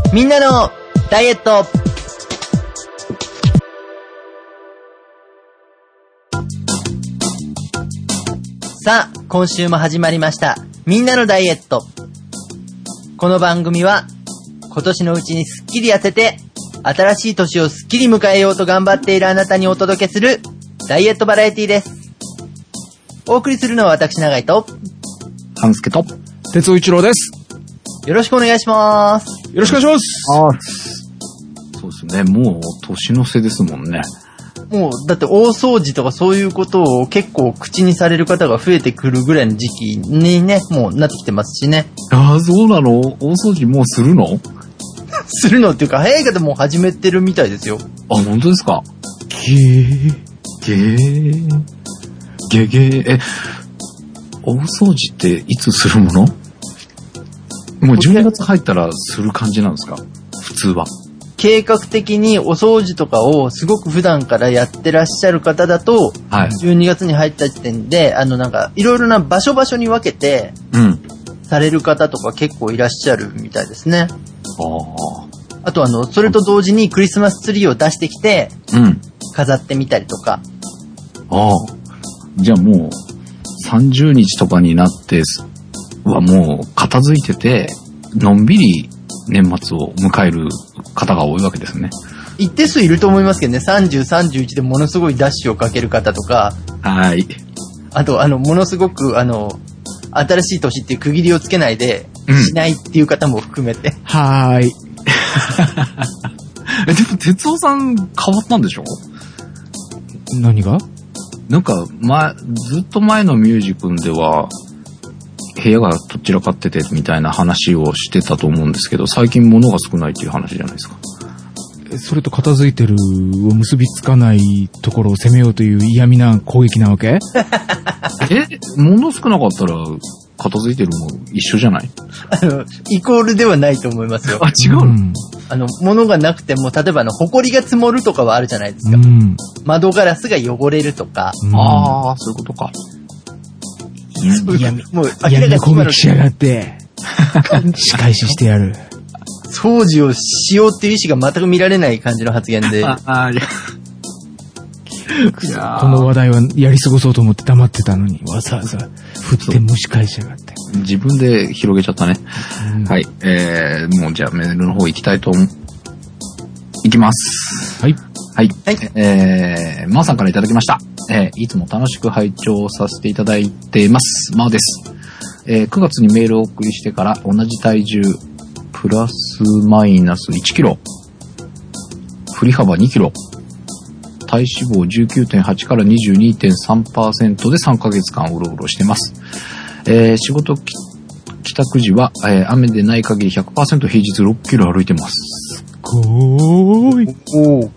みんなのダイエット。さあ、今週も始まりました。みんなのダイエット。この番組は、今年のうちにスッキリ痩せて、新しい年をスッキリ迎えようと頑張っているあなたにお届けする、ダイエットバラエティです。お送りするのは私、永井と、 半助と、 哲夫一郎です。 よろしくお願いします。 よろしくお願いします。 そうですね、もう年の瀬ですもんね。 もう、だって大掃除とかそういうことを結構口にされる方が増えてくるぐらいの時期にね、もうなってきてますしね。 ああ、そうなの？大掃除もうするの？ するのっていうか、早い方もう始めてるみたいですよ。 あ、本当ですか？ゲー。大掃除っていつするもの？もう12月入ったらする感じなんですか？普通は。 計画的にお掃除とかをすごく普段からやってらっしゃる方だと、はい、12月に入った時点で、なんか、いろいろな場所に分けて、される方とか結構いらっしゃるみたいですね。あとそれと同時にクリスマスツリーを出してきて、飾ってみたりとか。 じゃあもう、30日とかになってはもう片付いてて、のんびり年末を迎える方が多いわけですね。 一定数いると思いますけどね、30、31でものすごいダッシュをかける方とか。 はい。 あと、ものすごく、新しい年っていう区切りをつけないで、しないっていう方も含めて。 はーい。 でも、哲夫さん変わったんでしょ？ 何が？ なんか、ずっと前のミュージ君では、部屋がどちらかっててみたいな話をしてたと思うんですけど、最近物が少ないっていう話じゃないですか。 それと片付いてるを結びつかないところを攻めようという嫌味な攻撃なわけ？ 物少なかったら片付いてるも一緒じゃない？ イコールではないと思いますよ。 あ、違うの？ 物がなくても、例えば埃が積もるとかはあるじゃないですか。窓ガラスが汚れるとか。 ああ、そういうことか。 もう嫌な攻撃しやがって。仕返ししてやる。 掃除をしようっていう意思が全く見られない感じの発言で。この話題はやり過ごそうと思って黙ってたのに、わざわざ振って蒸し返しやがって。 自分で広げちゃったね。はい。もうじゃあメールの方行きたいといきます。 はい。 はい。まーさんからいただきました。いつも楽しく拝聴させていただいています。まーです。9月にメールをお送りしてから同じ体重、プラスマイナス1キロ、振り幅2キロ、体脂肪 19.8 から 22.3% で3ヶ月間うろうろしてます。仕事帰宅時は、雨でない限り 100% 平日6キロ歩いてます。 すごーい。 100%。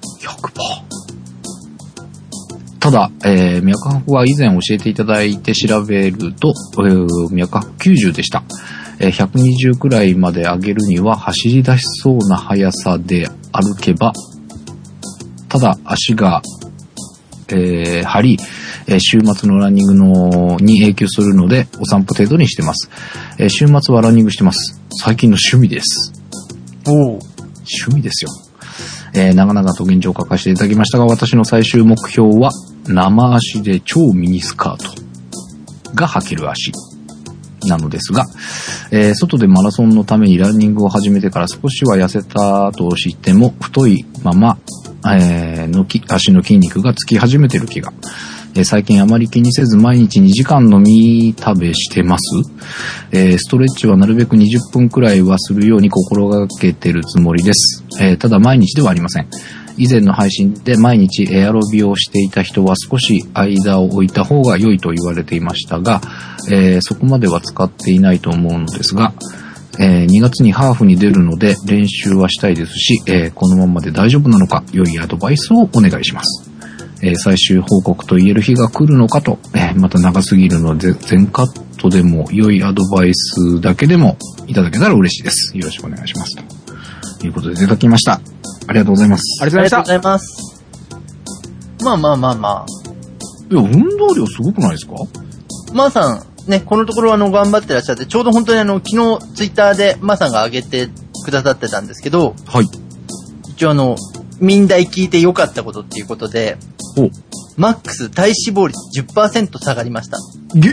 ただ、脈拍は以前教えていただいて調べると、脈拍90でした。120くらいまで上げるには走り出しそうな速さで歩けば、ただ足が、張り、週末のランニングに影響するのでお散歩程度にしてます。週末はランニングしてます。最近の趣味です。趣味ですよ。長々と現状を書かせていただきましたが、私の最終目標は生足で超ミニスカートが履ける足なのですが、外でマラソンのためにランニングを始めてから少しは痩せたとしても太いまま、足の筋肉がつき始めてる気が。最近あまり気にせず毎日2時間飲み食べしてます。ストレッチはなるべく20分くらいはするように心がけてるつもりです。ただ毎日ではありません。以前の配信で毎日エアロビをしていた人は少し間を置いた方が良いと言われていましたが、そこまでは使っていないと思うのですが、2月にハーフに出るので練習はしたいですし、このままで大丈夫なのか良いアドバイスをお願いします。最終報告と言える日が来るのかと、また長すぎるので全カットでも良いアドバイスだけでもいただけたら嬉しいです。よろしくお願いしますということでいただきました。ありがとうございます。 ありがとうございます。まあ。 いや、運動量すごくないですか？ まーさん、ね、このところ頑張ってらっしゃって、ちょうど本当に昨日ツイッターでまーさんが上げてくださってたんですけど、 はい。 一応民代聞いて良かったことっていうことで、マックス体脂肪率 10% 下がりました。 すげ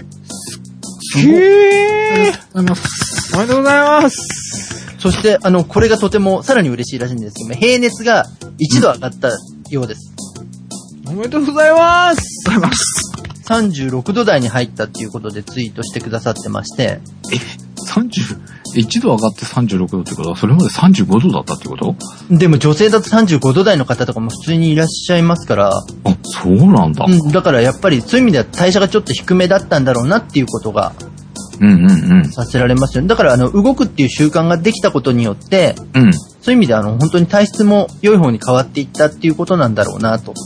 ー。 おめでとうございます。 おめでとうございます。 そして、これがとてもさらに嬉しいらしいんですけど、平熱が1度上がったようです。 おめでとうございます。 36度台に入ったっていうことでツイートしてくださってまして。 1度上がって36度ってことは、それまで35度だったってこと？ でも女性だと35度台の方とかも普通にいらっしゃいますから。 あ、そうなんだ。 だからやっぱりそういう意味では代謝がちょっと低めだったんだろうなっていうことが、させられますよね。だから動くっていう習慣ができたことによって、そういう意味では本当に体質も良い方に変わっていったっていうことなんだろうなと。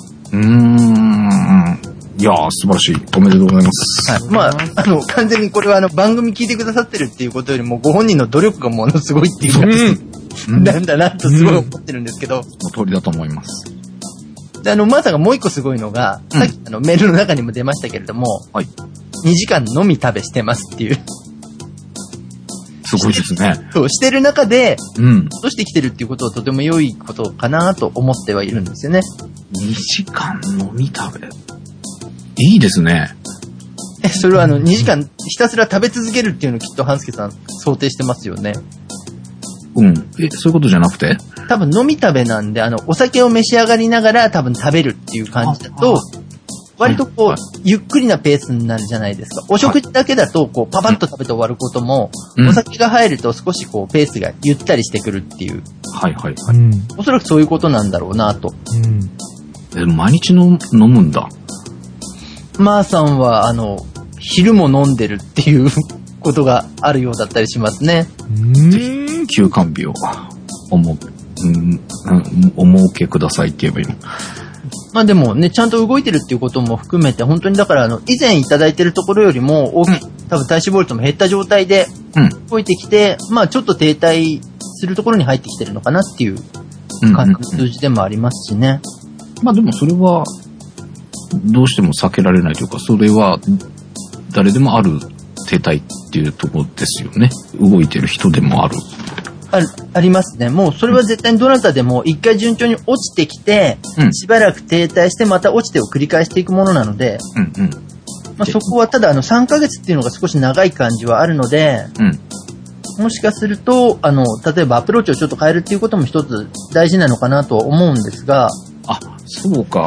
いやー、素晴らしい。おめでとうございます。 はい。まあ、完全にこれは番組聞いてくださってるっていうことよりも、ご本人の努力がものすごいっていうなんだなとすごい思ってるんですけど。 その通りだと思います。 で、マーさんがもう一個すごいのが、さっきメールの中にも出ましたけれども、 はい。 2時間飲み食べしてますっていう。 すごいですね。 そう、してる中で、落としてきてるっていうことはとても良いことかなと思ってはいるんですよね。 2時間飲み食べ。いいですね。 それは2時間ひたすら食べ続けるっていうのをきっと半助さん想定してますよね。 そういうことじゃなくて？ 多分飲み食べなんで、お酒を召し上がりながら多分食べるっていう感じだと、割とこう、ゆっくりなペースになるじゃないですか。お食事だけだと、こう、パパッと食べて終わることも、お酒が入ると少しこう、ペースがゆったりしてくるっていう。おそらくそういうことなんだろうなと。 毎日飲むんだ。 マーさんは、昼も飲んでるっていうことがあるようだったりしますね。 休館日をお設けくださいって言えばいいの。 まあでもね、ちゃんと動いてるっていうことも含めて、本当にだから以前いただいてるところよりも多く、多分体脂肪率も減った状態で動いてきて、まあちょっと停滞するところに入ってきてるのかなっていう感じの数字でもありますしね。 まあでもそれは、どうしても避けられないというか、それは誰でもある停滞っていうところですよね。動いてる人でもありますね。もうそれは絶対にどなたでも一回順調に落ちてきて、しばらく停滞してまた落ちてを繰り返していくものなので、まあ、そこはただ3ヶ月っていうのが少し長い感じはあるので、もしかすると例えばアプローチをちょっと変えるっていうことも一つ大事なのかなとは思うんですが、 そうか。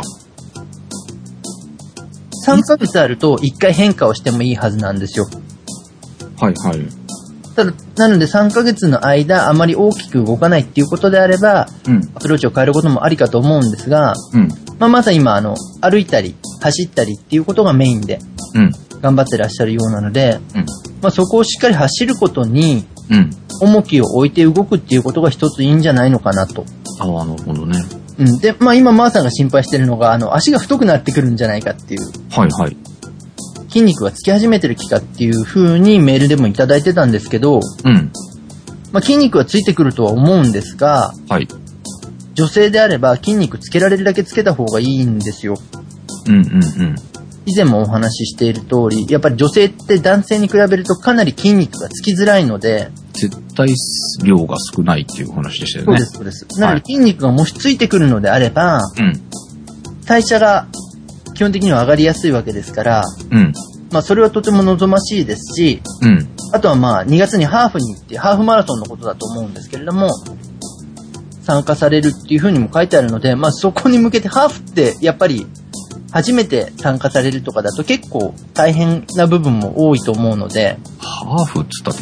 3ヶ月あると1回変化をしてもいいはずなんですよ。 はい。 ただ、なので3ヶ月の間あまり大きく動かないっていうことであれば、アプローチを変えることもありかと思うんですが、まず今歩いたり走ったりっていうことがメインで頑張ってらっしゃるようなので、そこをしっかり走ることに重きを置いて動くっていうことが一ついいんじゃないのかなと。 なるほどね。 で、今マーさんが心配してるのが足が太くなってくるんじゃないかっていう。筋肉がつき始めてる気かっていう風にメールでもいただいてたんですけど、筋肉はついてくるとは思うんですが、女性であれば筋肉つけられるだけつけた方がいいんですよ。以前もお話ししている通り、やっぱり女性って男性に比べるとかなり筋肉がつきづらいので、 絶対量が少ないっていう話でしたよね。 そうです。なので筋肉がもしついてくるのであれば、代謝が基本的には上がりやすいわけですから、それはとても望ましいですし、あとは2月にハーフに行ってハーフマラソンのことだと思うんですけれども、参加されるっていう風にも書いてあるので、そこに向けてハーフってやっぱり初めて参加されるとかだと結構大変な部分も多いと思うので。 ハーフっつったって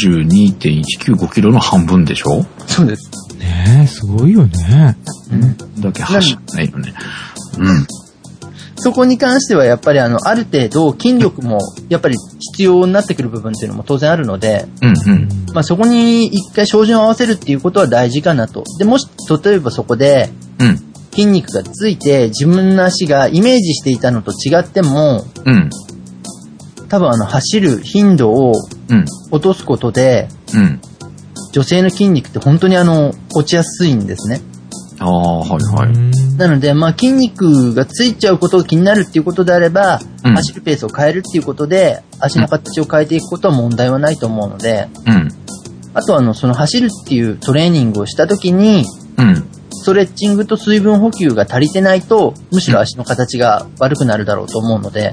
42.195 キロの半分でしょ？ そうです。 ねえ、すごいよね。 だけ走らないよね。 そこに関してはやっぱりある程度筋力もやっぱり必要になってくる部分っていうのも当然あるので、そこに一回照準を合わせるっていうことは大事かなと。で、もし例えばそこで、筋肉がついて自分の足がイメージしていたのと違っても、多分走る頻度を落とすことで、女性の筋肉って本当に落ちやすいんですね。なので、筋肉がついちゃうことが気になるっていうことであれば、走るペースを変えるっていうことで、足の形を変えていくことは問題はないと思うので、 あとはその走るっていうトレーニングをした時に、 うん。 ストレッチングと水分補給が足りてないと、むしろ足の形が悪くなるだろうと思うので。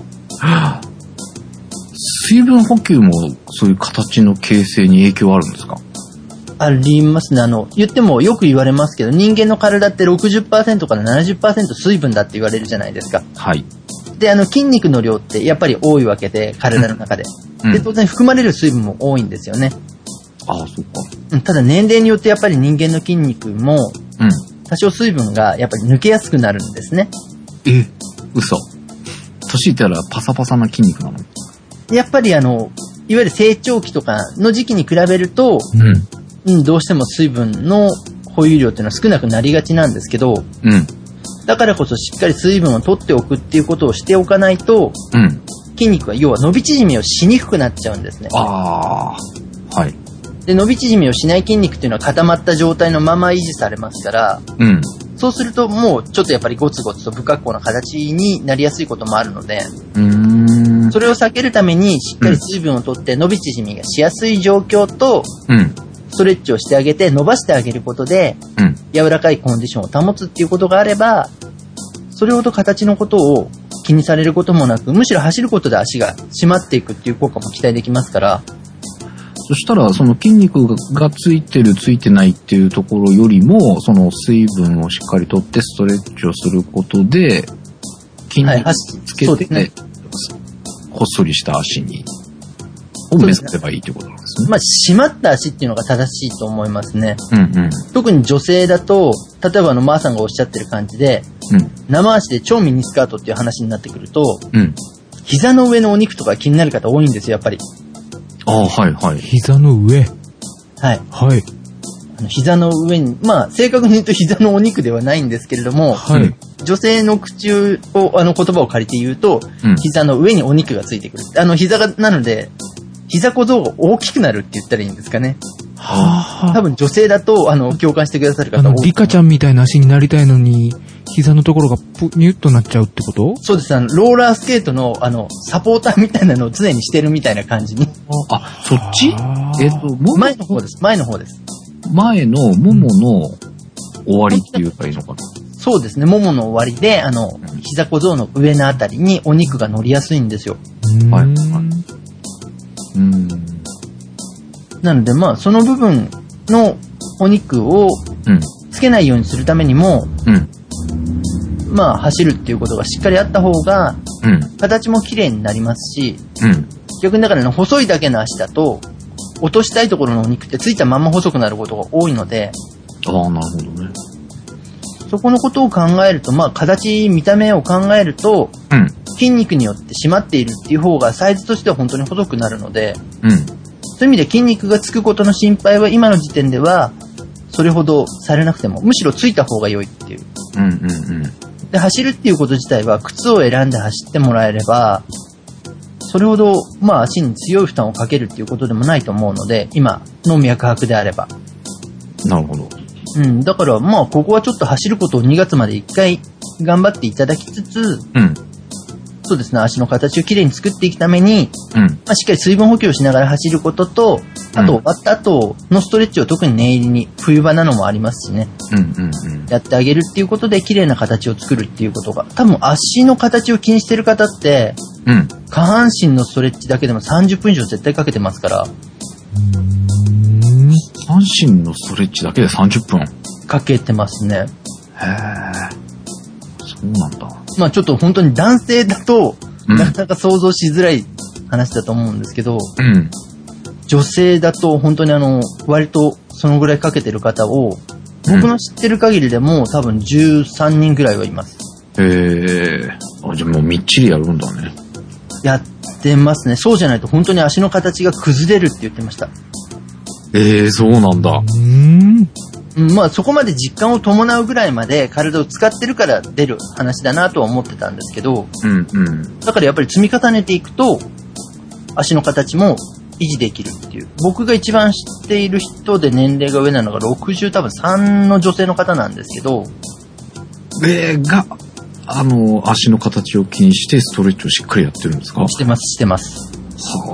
水分補給もそういう形の形成に影響あるんですか？ ありますね。言ってもよく言われますけど、人間の体って 60% から 70% 水分だって言われるじゃないですか。 はい。 で、筋肉の量ってやっぱり多いわけで、体の中で。 うん、 で、当然含まれる水分も多いんですよね。 ああ、そっか。 ただ年齢によってやっぱり人間の筋肉も、 うん。 多少水分がやっぱり抜けやすくなるんですね。 嘘。年いったらパサパサな筋肉なの？ やっぱりいわゆる成長期とかの時期に比べると、どうしても水分の保有量っていうのは少なくなりがちなんですけど、だからこそしっかり水分を取っておくっていうことをしておかないと、筋肉は要は伸び縮みをしにくくなっちゃうんですね。 ああ、はい。 で、伸び縮みをしない筋肉っていうのは固まった状態のまま維持されますから、そうするともうちょっとやっぱりゴツゴツと不格好な形になりやすいこともあるので、それを避けるためにしっかり水分を取って伸び縮みがしやすい状況と、ストレッチをしてあげて伸ばしてあげることで、柔らかいコンディションを保つっていうことがあれば、それほど形のことを気にされることもなく、むしろ走ることで足が締まっていくっていう効果も期待できますから。 そしたら、その筋肉がついてるついてないっていうところよりも、その水分をしっかりとってストレッチをすることで、筋肉をつけて、ほっそりした足に、を目指せばいいってことなんですね。 締まった足っていうのが正しいと思いますね。特に女性だと、例えばマーさんがおっしゃってる感じで、生足で超ミニスカートっていう話になってくると、膝の上のお肉とか気になる方多いんですよ、やっぱり。 ああ、はいはい。 膝の上。 はい。 はい。 膝の上に、正確に言うと膝のお肉ではないんですけれども、女性の口を、言葉を借りて言うと、膝の上にお肉がついてくる。膝が、なので、膝小僧が大きくなるって言ったらいいんですかね。多分女性だと、共感してくださる方多い。 リカちゃんみたいな足になりたいのに、膝のところがニュッとなっちゃうってこと？ そうです。ローラースケートの、サポーターみたいなのを常にしてるみたいな感じに。 あ、そっち？ 前の方です。前の方です。 前のももの終わりっていうかいいのかな？ そうですね。ももの終わりで、膝小僧の上のあたりにお肉が乗りやすいんですよ。 はい。 なので、その部分のお肉をつけないようにするためにも、走るっていうことがしっかりあった方が、形も綺麗になりますし、逆にだから細いだけの足だと、落としたいところのお肉ってついたまま細くなることが多いので、 ああ、なるほどね。 そこのことを考えると、形、見た目を考えると、筋肉によって締まっているっていう方がサイズとしては本当に細くなるので、そういう意味で筋肉がつくことの心配は今の時点では、それほどされなくても、むしろついた方が良いっていう。で、走るっていうこと自体は靴を選んで走ってもらえれば、それほど、足に強い負担をかけるっていうことでもないと思うので、今の脈拍であれば。 なるほど。 だから、ここはちょっと走ることを2月まで1回頑張っていただきつつ、そうですね、足の形をきれいに作っていくために、しっかり水分補給をしながら走ることと、あと終わった後のストレッチを特に念入りに、冬場なのもありますしね、やってあげるっていうことで、きれいな形を作るっていうことが、多分足の形を気にしてる方って、下半身のストレッチだけでも30分以上絶対かけてますから。 下半身のストレッチだけで30分かけてますね。 へー。そうなんだ。 ちょっと本当に男性だと、なかなか想像しづらい話だと思うんですけど、女性だと本当に割とそのぐらいかけてる方を、僕の知ってる限りでも多分13人ぐらいはいます。 へー。じゃあもうみっちりやるんだね。 やってますね。そうじゃないと本当に足の形が崩れるって言ってました。 そうなんだ。 そこまで実感を伴うぐらいまで体を使ってるから出る話だなとは思ってたんですけど、だからやっぱり積み重ねていくと足の形も維持できるっていう。僕が一番知っている人で年齢が上なのが60多分3の女性の方なんですけど、 足の形を気にしてストレッチをしっかりやってるんですか？ してます。 は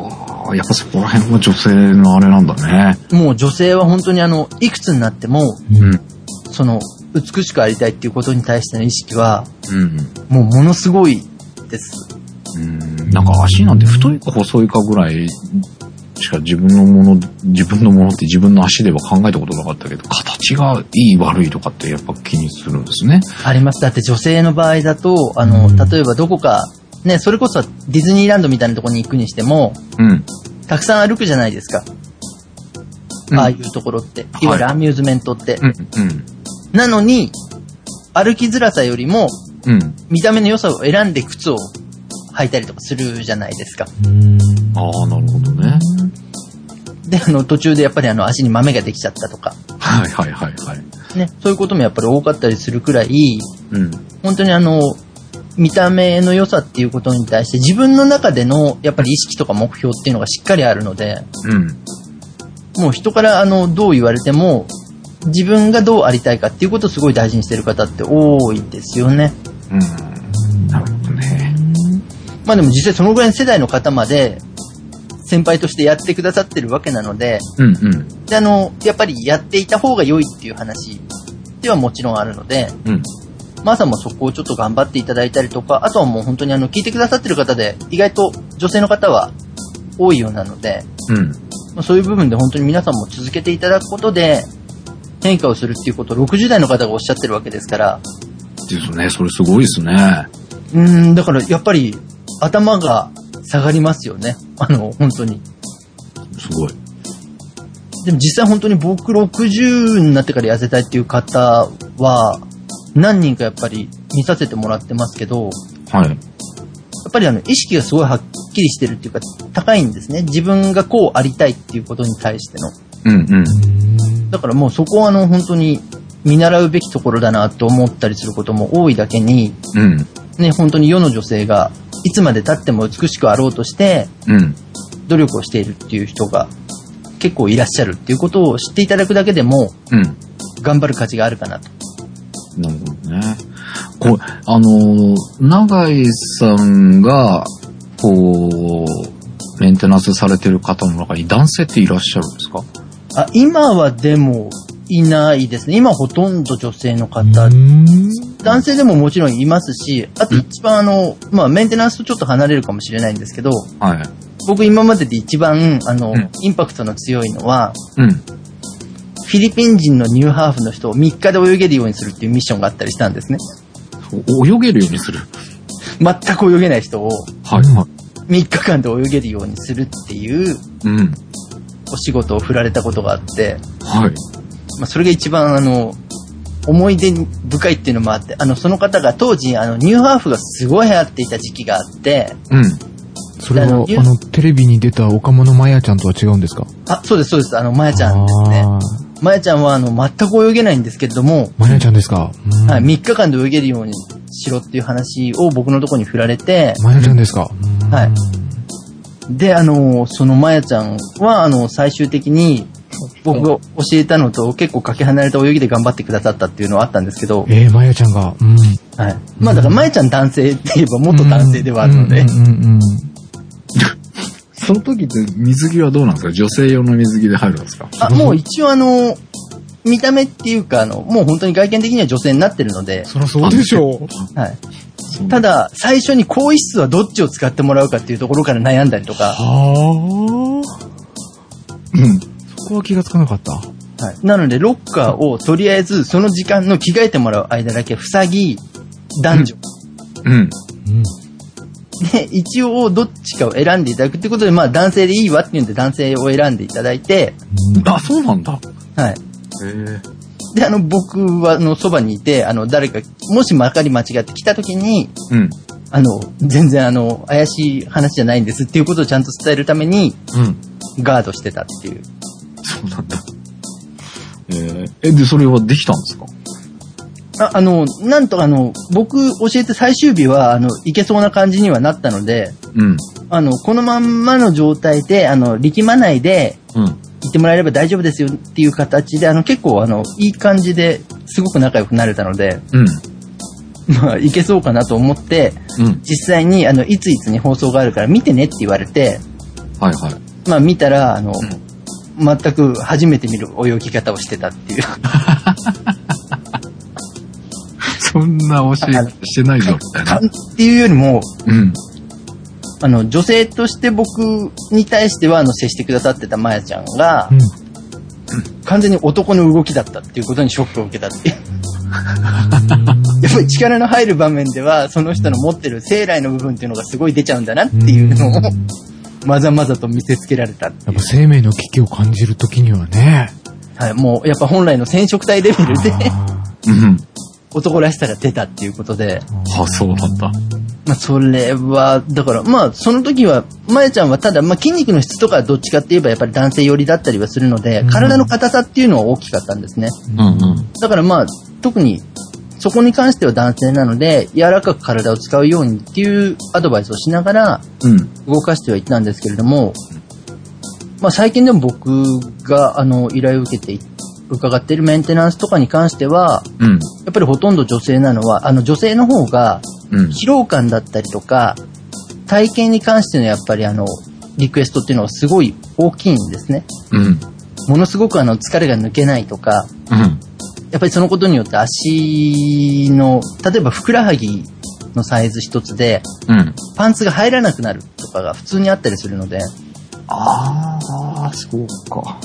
やっぱそこら辺は女性のあれなんだね。 もう女性は本当にいくつになっても、その、美しくありたいっていうことに対しての意識は、もうものすごいです。 なんか足なんて太いか細いかぐらいしか自分のものって自分の足では考えたことなかったけど、形がいい悪いとかってやっぱ気にするんですね。 あります。だって女性の場合だと、例えばどこか、ね、それこそディズニーランドみたいなところに行くにしても、たくさん歩くじゃないですか。ああいうところって。いわゆるアミューズメントって。なのに、歩きづらさよりも、見た目の良さを選んで靴を履いたりとかするじゃないですか。 ああ、なるほどね。 で、途中でやっぱり足に豆ができちゃったとか。ね、そういうこともやっぱり多かったりするくらい、本当に見た目の良さっていうことに対して自分の中でのやっぱり意識とか目標っていうのがしっかりあるので、もう人からどう言われても自分がどうありたいかっていうことをすごい大事にしてる方って多いですよね。 なるほどね。 まあでも実際そのぐらいの世代の方まで先輩としてやってくださってるわけなので、でやっぱりやっていた方が良いっていう話ではもちろんあるので、マサもそこをちょっと頑張っていただいたりとか、あとはもう本当に聞いてくださってる方で意外と女性の方は多いようなので、そういう部分で本当に皆さんも続けていただくことで変化をするっていうことを60代の方がおっしゃってるわけですから。 ですね、それすごいですね。 だからやっぱり頭が下がりますよね。本当に。 すごい。 でも実際本当に僕60になってから痩せたいっていう方は何人かやっぱり見させてもらってますけど、やっぱり意識がすごいはっきりしてるっていうか高いんですね。自分がこうありたいっていうことに対しての。だからもうそこは本当に見習うべきところだなと思ったりすることも多いだけに、ね、本当に世の女性がいつまで経っても美しくあろうとして、努力をしているっていう人が結構いらっしゃるっていうことを知っていただくだけでも、頑張る価値があるかなと。 なるほどね。これ、永井さんが、メンテナンスされてる方の中に男性っていらっしゃるんですか？ 今はでもいないですね。今ほとんど女性の方。男性でももちろんいますし、あと一番メンテナンスとちょっと離れるかもしれないんですけど、僕今までで一番インパクトの強いのは、フィリピン人のニューハーフの人を3日で泳げるようにするっていうミッションがあったりしたんですね。 泳げるようにする？ 全く泳げない人を3日間で泳げるようにするっていうお仕事を振られたことがあって、それが一番思い出深いっていうのもあって、その方が当時ニューハーフがすごい流行っていた時期があって、 それはテレビに出た岡本真也ちゃんとは違うんですか？ そうですそうです。真也ちゃんですね。真也ちゃんは全く泳げないんですけれども、 真也ちゃんですか？ 3日間で泳げるようにしろっていう話を僕のところに振られて、 真也ちゃんですか？ でその真也ちゃんは最終的に僕が教えたのと結構かけ離れた泳ぎで頑張ってくださったっていうのはあったんですけど、 真也ちゃんが、 だから真也ちゃん男性って言えば元男性ではあるので、 その時って水着はどうなんですか？女性用の水着で入るんですか？ もう一応見た目っていうかもう本当に外見的には女性になってるので。 そりゃそうでしょう。 ただ最初に更衣室はどっちを使ってもらうかっていうところから悩んだりとか。 そこは気がつかなかった。 なのでロッカーをとりあえずその時間の着替えてもらう間だけ塞ぎ、男女。で、一応どっちかを選んでいただくってことで、男性でいいわっていうんで男性を選んでいただいて。 そうなんだ。 で、僕はそばにいて、誰か、もしまかり間違って来た時に、全然怪しい話じゃないんですっていうことをちゃんと伝えるために、ガードしてたっていう。 そうなんだ。で、それはできたんですか？ なんと僕教えて最終日はいけそうな感じにはなったので、このまんまの状態で、力まないで、言ってもらえれば大丈夫ですよっていう形で、結構いい感じですごく仲良くなれたので、いけそうかなと思って、実際にいついつに放送があるから見てねって言われて、 まあ見たら、全く初めて見る泳ぎ方をしてたっていう。 そんな教えしてないぞ、みたいな。 っていうよりも、女性として僕に対しては、接してくださってたまやちゃんが、完全に男の動きだったっていうことにショックを受けたっていう。やっぱり力の入る場面では、その人の持ってる生来の部分っていうのがすごい出ちゃうんだなっていうのを、まざまざと見せつけられたっていう。 やっぱ生命の危機を感じるときにはね。 はい、もうやっぱ本来の染色体レベルで、男らしさが出たっていうことで。 あ、そうなんだ。 まあ、それは、だから、まあ、その時は、まやちゃんはただ、まあ、筋肉の質とかどっちかって言えばやっぱり男性寄りだったりはするので、体の硬さっていうのは大きかったんですね。だからまあ、特に、そこに関しては男性なので、柔らかく体を使うようにっていうアドバイスをしながら、動かしてはいったんですけれども、まあ、最近でも僕が、依頼を受けて伺っているメンテナンスとかに関しては、やっぱりほとんど女性なのは、女性の方が、疲労感だったりとか、体験に関してのやっぱりリクエストっていうのはすごい大きいんですね。ものすごく疲れが抜けないとか、やっぱりそのことによって足の、例えばふくらはぎのサイズ一つで、パンツが入らなくなるとかが普通にあったりするので。 ああ、そうか。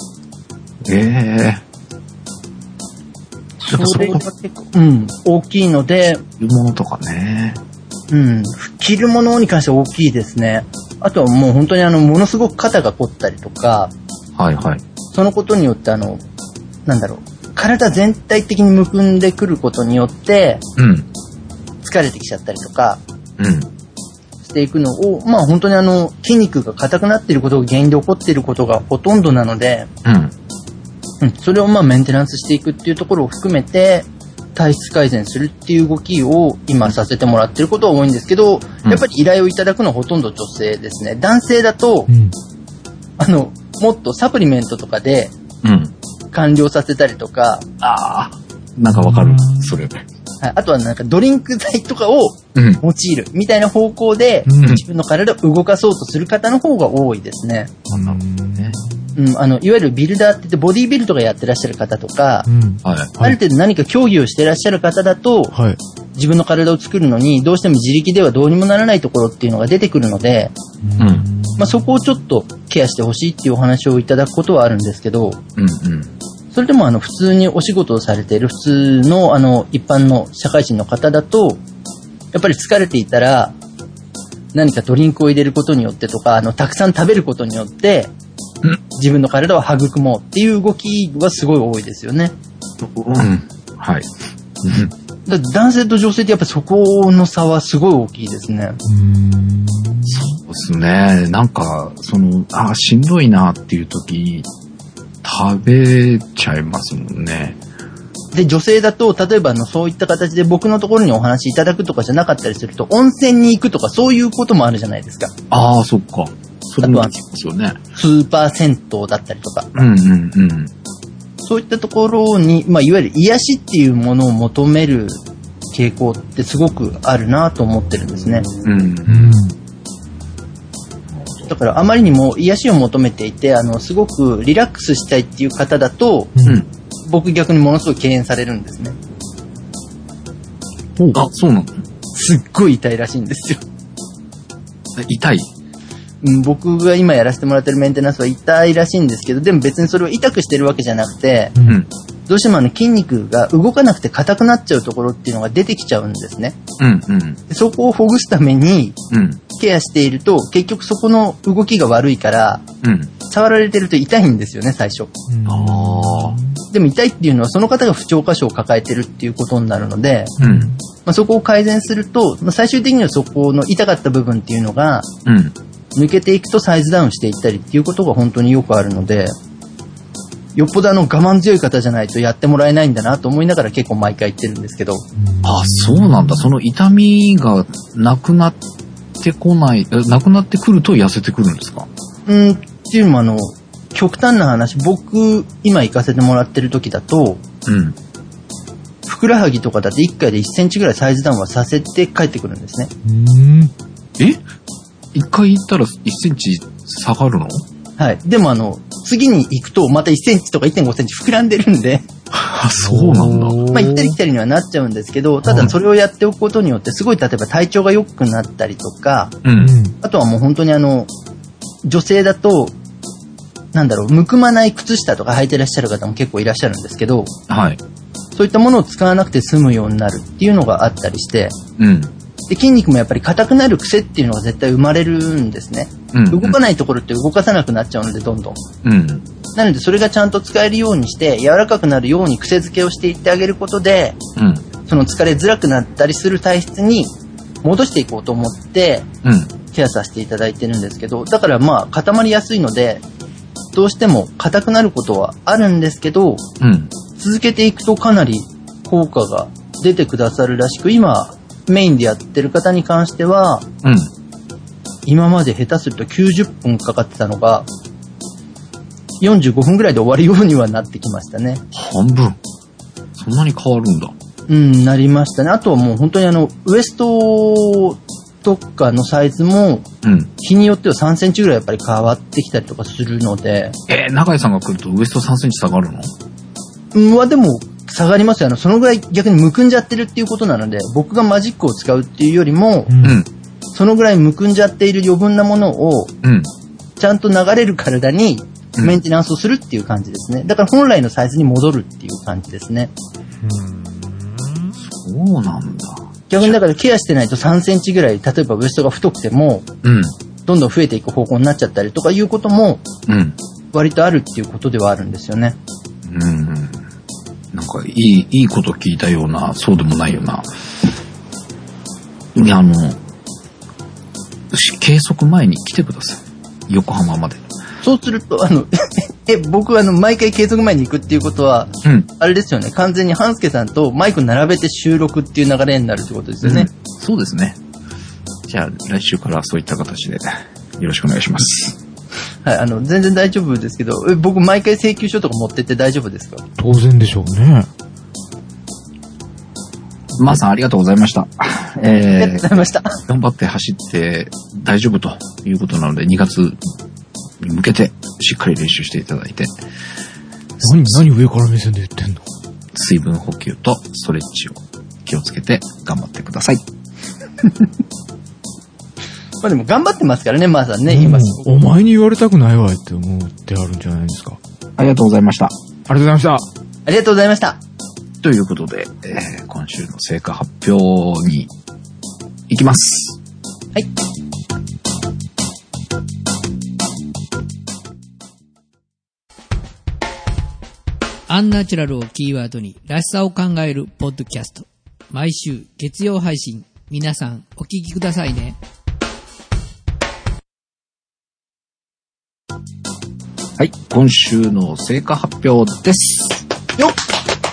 それが結構、大きいので。 着るものとかね。 着るものに関しては大きいですね。あとはもう本当にものすごく肩が凝ったりとか。そのことによってなんだろう。体全体的にむくんでくることによって、疲れてきちゃったりとか、していくのを、まあ本当に筋肉が硬くなっていることが原因で起こっていることがほとんどなので、それをまあメンテナンスしていくっていうところを含めて、体質改善するっていう動きを今させてもらってることは多いんですけど、やっぱり依頼をいただくのはほとんど女性ですね。男性だと、もっとサプリメントとかで、完了させたりとか、 なんかわかる、それ。 あとはなんかドリンク剤とかを用いるみたいな方向で、自分の体を動かそうとする方の方が多いですね。 なるほどね。 いわゆるビルダーって言ってボディービルとかやってらっしゃる方とか、ある程度何か競技をしてらっしゃる方だと、自分の体を作るのにどうしても自力ではどうにもならないところっていうのが出てくるので、まあ、そこをちょっとケアしてほしいっていうお話をいただくことはあるんですけど、それでも普通にお仕事をされている普通の一般の社会人の方だと、やっぱり疲れていたら何かドリンクを入れることによってとか、たくさん食べることによって、自分の体を育もうっていう動きはすごい多いですよね。だ男性と女性ってやっぱそこの差はすごい大きいですね。 そうですね。なんか、しんどいなっていう時、食べちゃいますもんね。 で、女性だと、例えばそういった形で僕のところにお話いただくとかじゃなかったりすると、温泉に行くとかそういうこともあるじゃないですか。 そっか。それもできますよね。 スーパー銭湯だったりとか。そういったところに、まあ、いわゆる癒しっていうものを求める傾向ってすごくあるなと思ってるんですね。だからあまりにも癒しを求めていて、すごくリラックスしたいっていう方だと、僕逆にものすごい敬遠されるんですね。 そうなの？ すっごい痛いらしいんですよ。 痛い？ 僕が今やらせてもらってるメンテナンスは痛いらしいんですけど、でも別にそれを痛くしてるわけじゃなくて、どうしても筋肉が動かなくて硬くなっちゃうところっていうのが出てきちゃうんですね。そこをほぐすためにケアしていると、結局そこの動きが悪いから、触られてると痛いんですよね、最初。でも痛いっていうのはその方が不調箇所を抱えてるっていうことになるので、まあ、そこを改善すると、まあ、最終的にはそこの痛かった部分っていうのが、抜けていくとサイズダウンしていったりっていうことが本当によくあるので、よっぽど我慢強い方じゃないとやってもらえないんだなと思いながら結構毎回言ってるんですけど。 そうなんだ。その痛みがなくなってこない、なくなってくると痩せてくるんですか？ っていうのも極端な話、僕今行かせてもらってる時だと、ふくらはぎとかだって1回で1センチぐらいサイズダウンはさせて帰ってくるんですね。 1回行ったら1センチ下がるの？ はい。でも次に行くとまた1センチとか 1.5 センチ膨らんでるんで。 そうなんだ。 まあ行ったり来たりにはなっちゃうんですけど、ただそれをやっておくことによってすごい例えば体調が良くなったりとか、うん、あとはもう本当に女性だと、むくまない靴下とか履いてらっしゃる方も結構いらっしゃるんですけど、はい。そういったものを使わなくて済むようになるっていうのがあったりして、うん。で、筋肉もやっぱり硬くなる癖っていうのが絶対生まれるんですね。うん、うん。動かないところって動かさなくなっちゃうので、どんどん。うん。なので、それがちゃんと使えるようにして、柔らかくなるように癖付けをしていってあげることで、うん。その疲れづらくなったりする体質に戻していこうと思って、うん。ケアさせていただいてるんですけど、だからまあ固まりやすいので、どうしても硬くなることはあるんですけど、うん、続けていくとかなり効果が出てくださるらしく、今メインでやってる方に関しては、うん、今まで下手すると90分かかってたのが、45分ぐらいで終わるようにはなってきましたね。 半分？そんなに変わるんだ。 うん、なりましたね。あとはもう本当にウエストとかのサイズも、うん、日によっては3センチぐらいやっぱり変わってきたりとかするので。 永井さんが来るとウエスト3センチ下がるの？ でも下がりますよ。そのぐらい逆にむくんじゃってるっていうことなので、僕がマジックを使うっていうよりも、うん、そのぐらいむくんじゃっている余分なものを、うん、ちゃんと流れる体にメンテナンスをするっていう感じですね。だから本来のサイズに戻るっていう感じですね。 そうなんだ。 逆にだからケアしてないと3センチぐらい、例えばウエストが太くても、うん、どんどん増えていく方向になっちゃったりとかいうことも、割とあるっていうことではあるんですよね。 うん。なんかいいこと聞いたような、そうでもないような。計測前に来てください。横浜まで。 そうすると、僕毎回計測前に行くっていうことは、うん、あれですよね、完全に半助さんとマイク並べて収録っていう流れになるってことですよね。うん、 そうですね。じゃあ、来週からそういった形で、よろしくお願いします。 はい、全然大丈夫ですけど、僕毎回請求書とか持ってって大丈夫ですか？ 当然でしょうね。 マーさんありがとうございました。 ありがとうございました。 頑張って走って大丈夫ということなので、2月に向けてしっかり練習していただいて。 何上から目線で言ってんの？ 水分補給とストレッチを気をつけて頑張ってください。 まあでも頑張ってますからね、マーさんね、今。 お前に言われたくないわって思ってあるんじゃないですか。 ありがとうございました。 ありがとうございました。 ありがとうございました。 ということで、今週の成果発表に行きます。 はい。 アンナチュラルをキーワードにらしさを考えるポッドキャスト。毎週月曜配信。皆さんお聞きくださいね。 はい、今週の成果発表です。 よっ。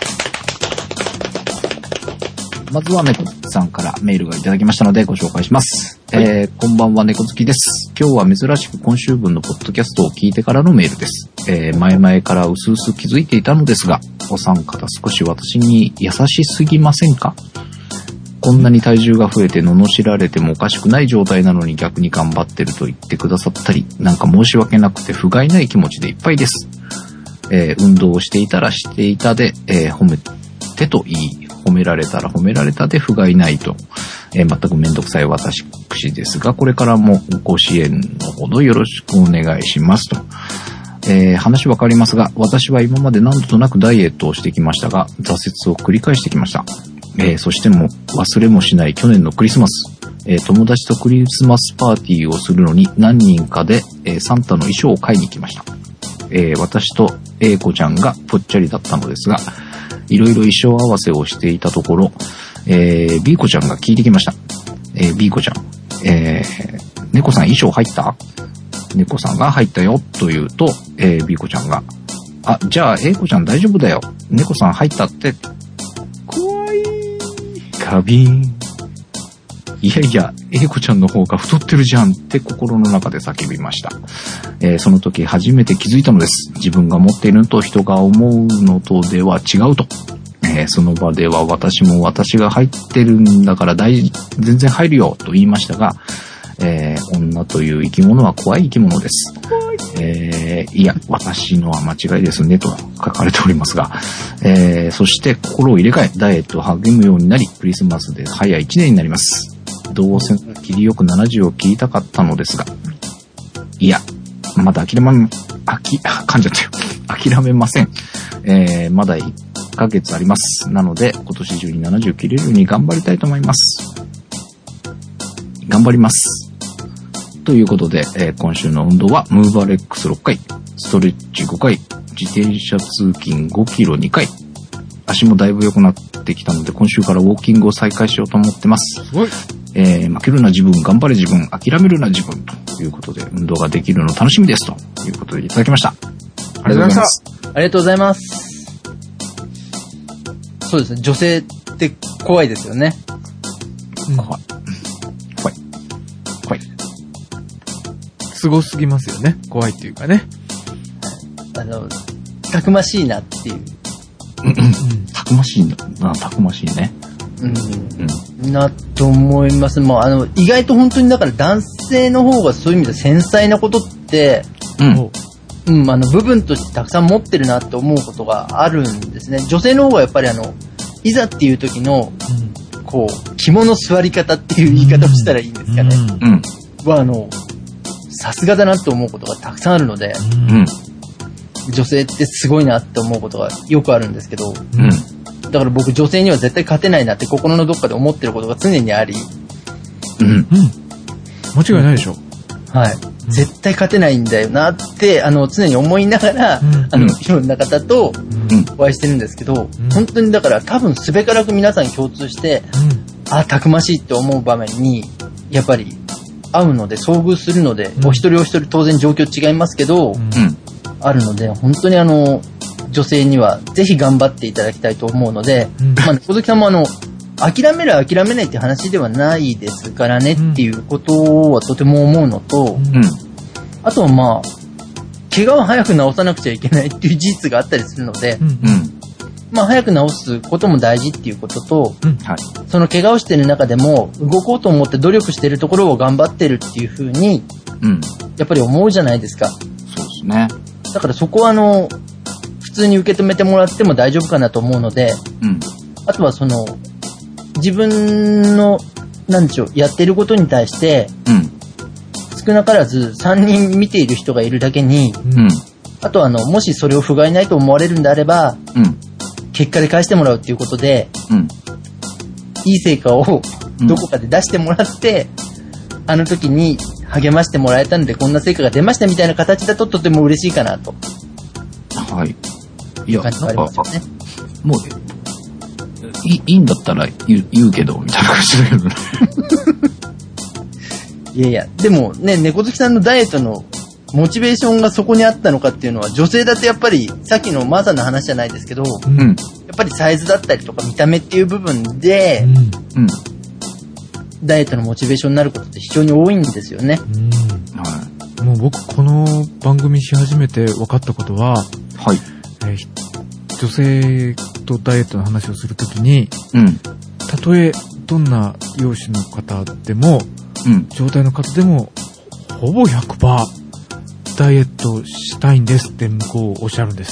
まずは猫さんからメールがいただきましたのでご紹介します。はい、こんばんは、猫好きです。今日は珍しく今週分のポッドキャストを聞いてからのメールです。前々からうすうす気づいていたのですが、お三方少し私に優しすぎませんか？こんなに体重が増えて罵られてもおかしくない状態なのに逆に頑張ってると言ってくださったり、なんか申し訳なくて不甲斐ない気持ちでいっぱいです。運動をしていたらしていたで、褒めてと言い、褒められたら褒められたで不甲斐ないと、全くめんどくさい私ですが、これからもご支援のほどよろしくお願いしますと。話わかりますが、私は今まで何度となくダイエットをしてきましたが、挫折を繰り返してきました。そしても忘れもしない去年のクリスマス、友達とクリスマスパーティーをするのに何人かで、サンタの衣装を買いに来ました。私と A 子ちゃんがぽっちゃりだったのですが、いろいろ衣装合わせをしていたところ、B 子ちゃんが聞いてきました。B 子ちゃん、猫さん衣装入った？猫さんが入ったよと言うと、B 子ちゃんが、あ、じゃあ A 子ちゃん大丈夫だよ。猫さん入ったって。怖い。カビーン。いやいや、A 子ちゃんの方が太ってるじゃんって心の中で叫びました。その時初めて気づいたのです。自分が持っているのと人が思うのとでは違うと。その場では私も私が入ってるんだから全然入るよと言いましたが、女という生き物は怖い生き物です。怖い。 いや、私のは間違いですね、と書かれておりますが、そして心を入れ替え、ダイエットを励むようになり、クリスマスで早1年になります。どうせ切りよく70を切りたかったのですが、いや、まだ諦めません。まだ1ヶ月あります。なので、今年中に70切れるように頑張りたいと思います。頑張ります。ということで、今週の運動は、ムーバーレックス6回、ストレッチ5回、自転車通勤5キロ2回。足もだいぶ良くなってきたので、今週からウォーキングを再開しようと思ってます。 すごい。 負けるな自分、頑張れ自分、諦めるな自分ということで、運動ができるの楽しみですということでいただきました。ありがとうございます。 ありがとうございます。そうですね、女性って怖いですよね。 怖い。 すごすぎますよね。怖いっていうかね。 たくましいなっていう。 たくましいな、たくましいね。 なと思います。もう意外と本当にだから男性の方がそういう意味で繊細なことって、部分としてたくさん持ってるなって思うことがあるんですね。女性の方がやっぱりいざっていう時の、肝の座り方っていう言い方をしたらいいんですかね。さすがだなって思うことがたくさんあるので、女性ってすごいなって思うことがよくあるんですけど、だから僕女性には絶対勝てないなって心のどっかで思ってることが常にあり、 間違いないでしょ。 はい。絶対勝てないんだよなって、常に思いながら、いろんな方とお会いしてるんですけど、本当にだから多分すべからく皆さん共通して、たくましいって思う場面に、やっぱり会うので、遭遇するので、お一人お一人当然状況違いますけど、あるので、本当に女性にはぜひ頑張っていただきたいと思うので、小月さんも諦めないって話ではないですからねっていうことはとても思うのと、あとは怪我を早く治さなくちゃいけないっていう事実があったりするので、早く治すことも大事っていうことと、その怪我をしている中でも動こうと思って努力しているところを頑張ってるっていう風に、やっぱり思うじゃないですか。 そうですね。 だからそこは普通に受け止めてもらっても大丈夫かなと思うので、あとは自分のやっていることに対して、少なからず3人見ている人がいるだけに、あとはもしそれを不甲斐ないと思われるんであれば、結果で返してもらうっていうことで、いい成果をどこかで出してもらって、あの時に励ましてもらえたのでこんな成果が出ましたみたいな形だととても嬉しいかなと。 はい。いや、 感じがありますよね。 もういいんだったら言うけどみたいな感じだけどね。 いや、でもね、猫好きさんのダイエットのモチベーションがそこにあったのかっていうのは、女性だとやっぱりさっきのマーさんの話じゃないですけど、やっぱりサイズだったりとか見た目っていう部分で、ダイエットのモチベーションになることって非常に多いんですよね。 もう僕この番組し始めて分かったことは、女性とダイエットの話をするときに、たとえどんな容姿の方でも、状態の方でもほぼ 100% ダイエットしたいんですって向こうおっしゃるんです。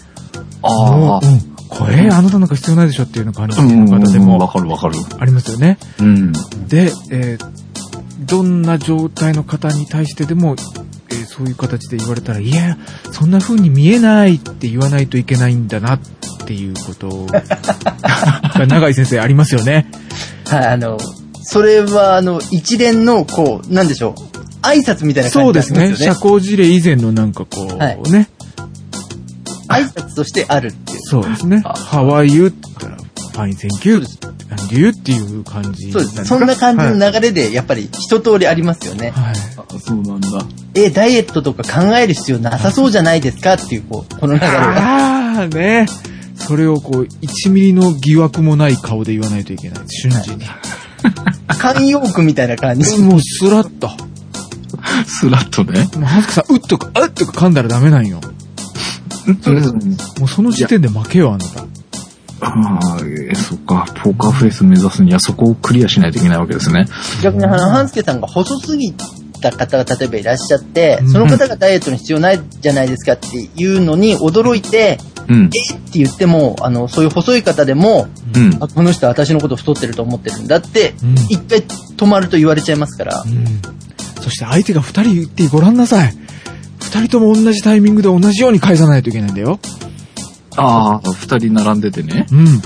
これあなたなんか必要ないでしょっていうような感じの方でもわかるありますよね。で、どんな状態の方に対してでも、そういう形で言われたら、いやそんな風に見えないって言わないといけないんだなっていうことが永井先生ありますよね。 それは一連のなんでしょう、挨拶みたいな感じですよね。 そうですね。社交辞令以前のなんかね。 挨拶としてあるっていう。 そうですね。How are you? って言ったら Fine, thank you. And you? っていう感じ。 そうです。そんな感じの流れでやっぱり一通りありますよね。 そうなんだ。 ダイエットとか考える必要なさそうじゃないですかっていうこの流れが。 ね。それを1ミリの疑惑もない顔で言わないといけない。瞬時に。 慣用句みたいな感じ。 もうスラッと。 スラッとね。 もうはずかさん、うっとか噛んだらダメなんよ。もうその時点で負けよ、あなた。 そっか。ポーカーフェイス目指すにはそこをクリアしないといけないわけですね。 逆に半助さんが細すぎた方が例えばいらっしゃって、その方がダイエットに必要ないじゃないですかっていうのに驚いて、って言っても、そういう細い方でも、この人は私のこと太ってると思ってるんだって、一回止まると言われちゃいますから。 そして相手が2人言ってごらんなさい。2人とも同じタイミングで同じように返さないといけないんだよ。 2人並んでてね。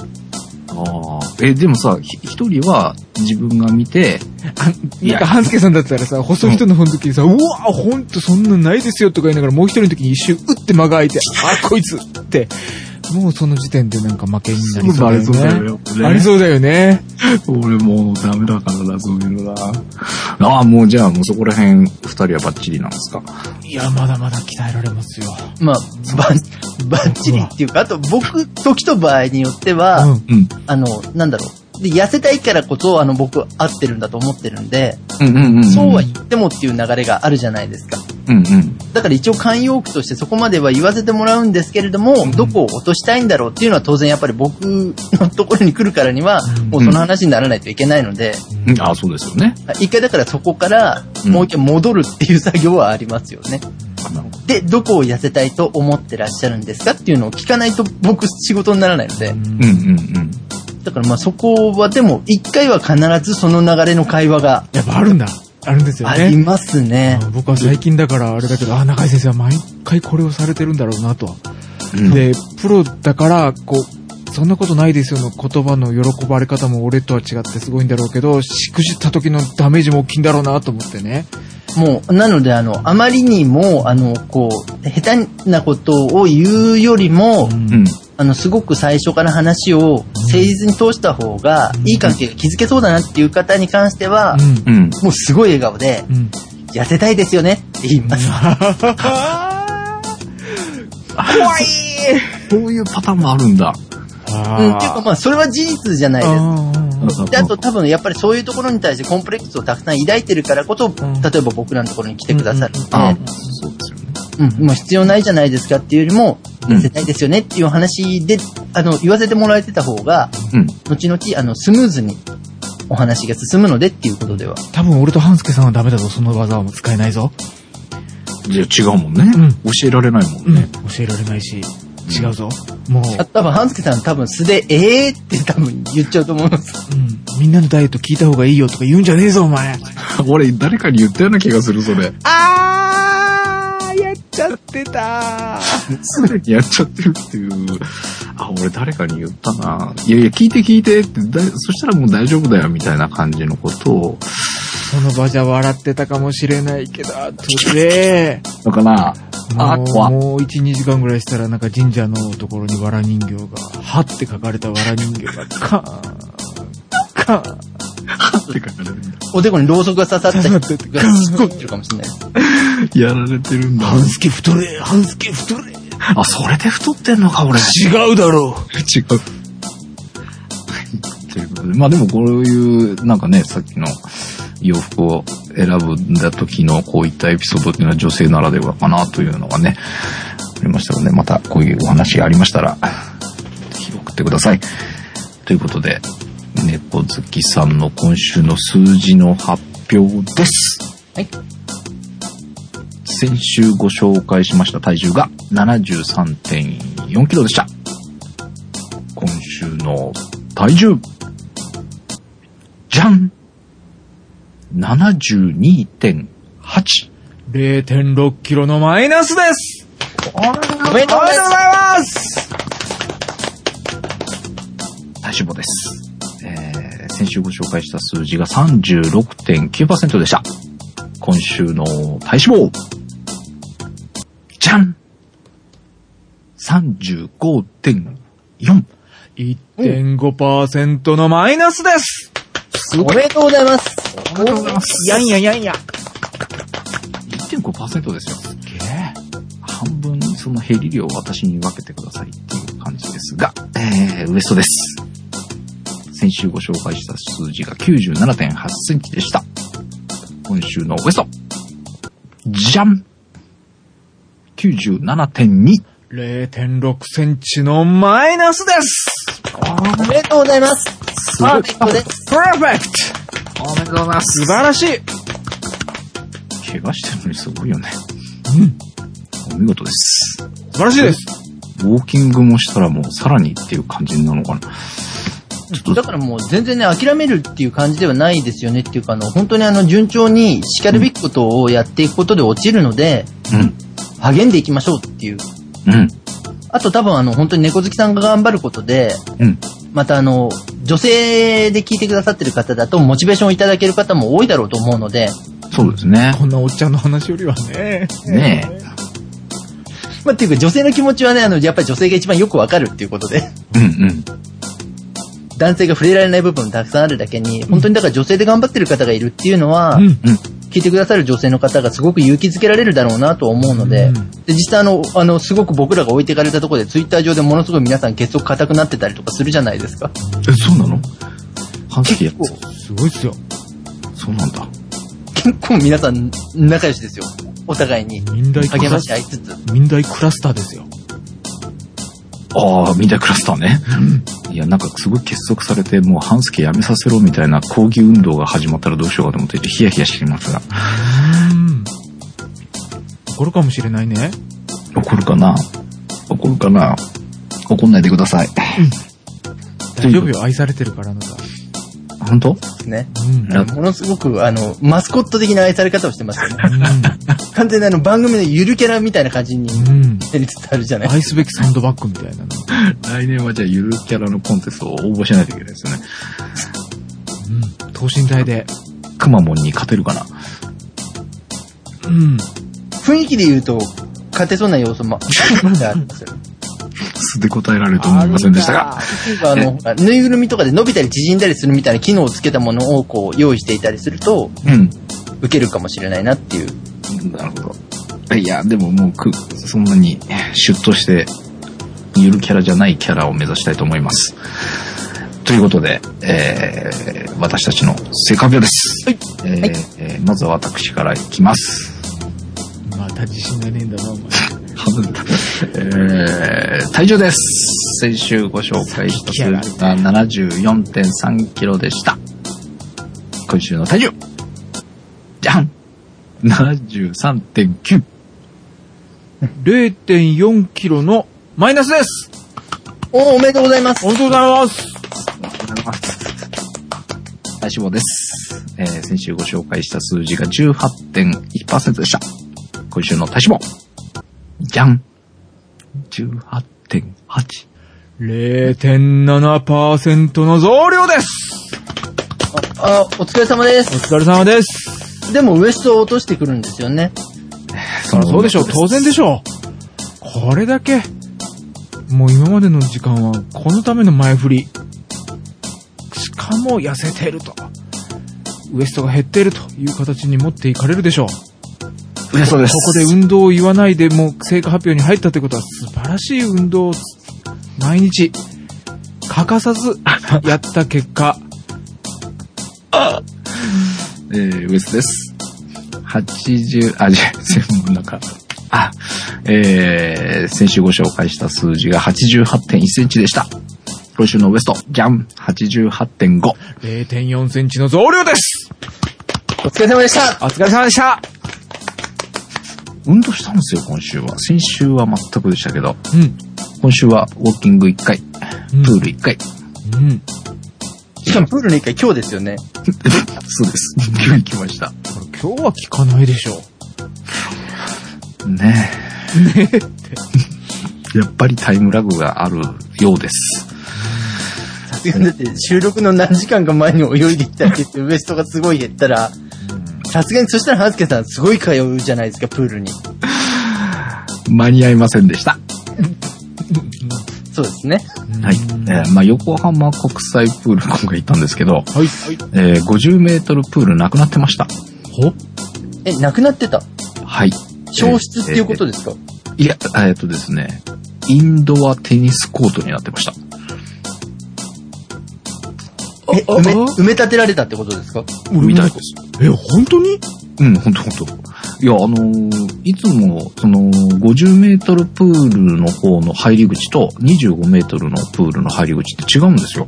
でもさ、一人は自分が見て、 なんか半助さんだったらさ、細い人の方の時にさ、うわほんとそんなんないですよとか言いながら、もう一人の時に一瞬って間が空いて、こいつって、もうその時点でなんか負けになりそうだよね。ありそうだよね。 俺もうダメだからな、そういうのな。もうじゃあもうそこら辺二人はバッチリなんですか？ いや、まだまだ鍛えられますよ。 まあ、バッチリっていうか、あと僕、時と場合によっては、なんだろう。で、痩せたいからこそ、僕、合ってるんだと思ってるんで、そうは言ってもっていう流れがあるじゃないですか。だから一応慣用句としてそこまでは言わせてもらうんですけれども、どこを落としたいんだろうっていうのは当然やっぱり僕のところに来るからには、もうその話にならないといけないので。 そうですよね。 一回だからそこからもう一回戻るっていう作業はありますよね。で、どこを痩せたいと思ってらっしゃるんですかっていうのを聞かないと僕仕事にならないので。だからまあそこはでも一回は必ずその流れの会話が。 やっぱあるんだ。あるんですよね。 ありますね。 僕は最近だからあれだけど、中井先生は毎回これをされてるんだろうなと。で、プロだから、そんなことないですよの言葉の喜ばれ方も俺とは違ってすごいんだろうけど、しくじった時のダメージも大きいんだろうなと思ってね。 もう、なのであまりにも、下手なことを言うよりも、すごく最初から話を誠実に通した方が、いい関係が築けそうだなっていう方に関しては、もうすごい笑顔で、痩せたいですよねって言います。 怖い！そういうパターンもあるんだ。 っていうかまあ、それは事実じゃないですか。で、あと多分やっぱりそういうところに対してコンプレックスをたくさん抱いてるからこそ、例えば僕らのところに来てくださるので、 そうですよね。 もう必要ないじゃないですかっていうよりも、痩せたいですよねっていう話で、言わせてもらえてた方が、後々、スムーズにお話が進むのでっていうことでは。 多分俺と半助さんはダメだぞ、その技はもう使えないぞ。 じゃあ違うもんね。教えられないもんね。 教えられないし。違うぞ。もう。 多分、半助さん多分素で、って多分言っちゃうと思います。 みんなのダイエット聞いた方がいいよとか言うんじゃねえぞ、お前。 俺、誰かに言ったような気がする、それ。 やっちゃってたすでにやっちゃってるっていう。俺誰かに言ったな。いやいや、聞いてって、そしたらもう大丈夫だよ、みたいな感じのことを。 その場じゃ笑ってたかもしれないけど、後で。 だから、 もう1、2時間ぐらいしたらなんか神社のところに藁人形が、はって書かれた藁人形が、カーンはって書かれるんだ。 おでこにろうそくが刺さった人がすっごいってるかもしれないです。 やられてるんだ。 半助太れそれで太ってんのか、俺。 違うだろう。 違う。ということで、まあでもこういう、なんかね、さっきの洋服を選ぶんだ時のこういったエピソードっていうのは女性ならではかなというのがね、ありましたので、またこういうお話がありましたら、ぜひ送ってください。ということで、猫好きさんの今週の数字の発表です。 はい。 先週ご紹介しました体重が 73.4 キロでした。今週の体重、じゃん !72.8。 0.6 キロのマイナスです。 おめでとうございます。 体脂肪です。先週ご紹介した数字が 36.9% でした。今週の体脂肪、じゃん !35.4。 1.5% のマイナスです。 おめでとうございます。 おめでとうございます。 やんや。 1.5% ですよ。すげえ。半分その減り量を私に分けてくださいっていう感じですが、ウエストです。先週ご紹介した数字が 97.8 センチでした。今週のウエスト、じゃん !97.2。 0.6 センチのマイナスです。 おめでとうございます。パーフェクトです。 パーフェクト。 おめでとうございます。 素晴らしい。 怪我してるのにすごいよね。お見事です。 素晴らしいです。 ウォーキングもしたらもうさらにっていう感じなのかな。 だからもう全然ね、諦めるっていう感じではないですよねっていうか、本当に順調に叱るべきことをやっていくことで落ちるので、励んでいきましょうっていう。あと多分本当に猫好きさんが頑張ることで、また女性で聞いてくださってる方だとモチベーションをいただける方も多いだろうと思うので。 そうですね。 こんなおっちゃんの話よりはね。 ねえ。 まあ、っていうか女性の気持ちはね、やっぱり女性が一番よくわかるっていうことで。男性が触れられない部分たくさんあるだけに、本当にだから女性で頑張ってる方がいるっていうのは、聞いてくださる女性の方がすごく勇気づけられるだろうなと思うので、で実際すごく僕らが置いていかれたところでツイッター上でものすごい皆さん結束固くなってたりとかするじゃないですか。 そうなの？ 結構すごいっすよ。 そうなんだ。 結構皆さん仲良しですよ。お互いに励まし合いつつ。 民大クラスターですよ。 ああ、民大クラスターね。いや、なんかすごい結束されて、もう半助やめさせろみたいな抗議運動が始まったらどうしようかと思ってヒヤヒヤしていますが。 怒るかもしれないね。 怒るかな？怒んないでください。 大丈夫よ、愛されてるからあなた。 本当？ ね。ものすごくマスコット的な愛され方をしてますよね。完全に番組のゆるキャラみたいな感じになりつつあるじゃない。 愛すべきサンドバッグみたいなの。 来年はじゃあゆるキャラのコンテストを応募しないといけないですよね。 等身大でくまモンに勝てるかな。 雰囲気で言うと勝てそうな要素もあるんですよ。 素で答えられると思いませんでしたが。 ぬいぐるみとかで伸びたり縮んだりするみたいな機能をつけたものをこう用意していたりすると、受けるかもしれないなっていう。 なるほど。いや、でももうそんなにシュッとしてゆるキャラじゃないキャラを目指したいと思います。ということで、私たちの成果発表です。まずは私からいきます。 また自信がねえんだな、お前。 体重です。先週ご紹介した数字が 74.3 キロでした。今週の体重じゃん 73.9 0.4 キロのマイナスです。 おめでとうございます。 おめでとうございます。 体脂肪です。先週ご紹介した数字が 18.1% でした。今週の体脂肪じゃん 18.8 0.7% の増量です。 お疲れ様です。 お疲れ様です。 でもウエストを落としてくるんですよね。 そうでしょう、当然でしょう。これだけもう今までの時間はこのための前振り、しかも痩せていると、ウエストが減っているという形に持っていかれるでしょう。 そうです。 ここで運動を言わないでもう成果発表に入ったということは素晴らしい運動を毎日欠かさずやった結果ウエストです。先週ご紹介した数字が 88.1 センチでした。今週のウエストじゃん 88.5 0.4 センチの増量です。 お疲れ様でした。 お疲れ様でした。 運動したんですよ、今週は。先週は全くでしたけど、今週はウォーキング1回、プール1回。 しかもプールの1回今日ですよね。 そうです。今日行きました。 今日は効かないでしょう。 ねえ。ってやっぱりタイムラグがあるようです。 さすがにだって収録の何時間か前に泳いできたってウエストがすごい減ったら、さすがにそしたらはずけさんすごい通うじゃないですか、プールに。 間に合いませんでした。 そうですね。 はい。横浜国際プール今回行ったんですけど、50メートルプールなくなってました。 なくなってた？ はい。 消失っていうことですか？ いや、ですね、インドアテニスコートになってました。 埋め立てられたってことですか？ みたいです。 本当に？ 本当。いや、いつも、50メートルプールの方の入り口と25メートルのプールの入り口って違うんですよ。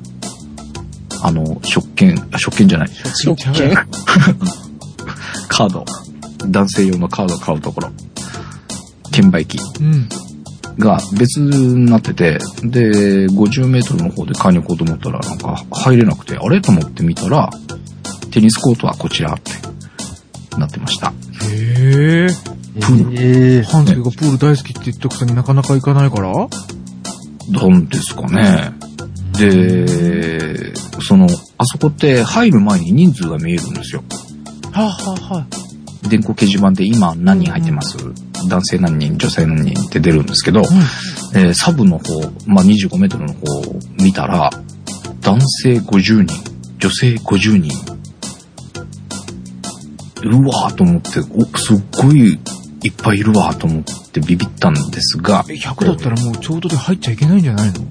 食券じゃない。 食券カード。 男性用のカード買うところ、券売機が別になってて、で、50メートルの方で買いに行こうと思ったら、なんか入れなくて、あれと思って見たら、テニスコートはこちらってなってました。 へぇプール。半助がプール大好きって言ったくせになかなか行かないからなんですかね。で、あそこって入る前に人数が見えるんですよ。 はぁ、はぁはぁ、電光掲示板で今何人入ってます、男性何人、女性何人って出るんですけど、サブの方、25メートルの方を見たら、男性50人、女性50人。うわーと思って、すっごいいっぱいいるわと思ってビビったんですが。 100だったらもうちょうどで入っちゃいけないんじゃないの？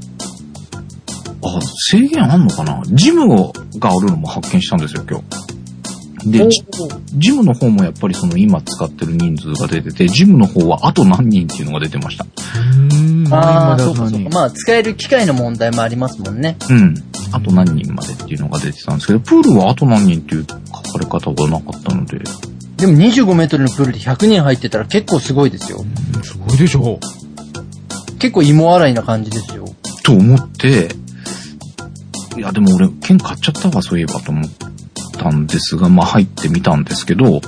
制限あんのかな？ジムがあるのも発見したんですよ、今日。で、ジムの方もやっぱり今使ってる人数が出てて、ジムの方はあと何人っていうのが出てました。 そうかそうか。使える機械の問題もありますもんね。 あと何人までっていうのが出てたんですけど、プールはあと何人っていう書かれ方がなかったので。 でも25メートルのプールで100人入ってたら結構すごいですよ。 すごいでしょ。 結構芋洗いな感じですよ。 と思って、いやでも俺、券買っちゃったわ、そういえばと思ったんですが、入ってみたんですけど、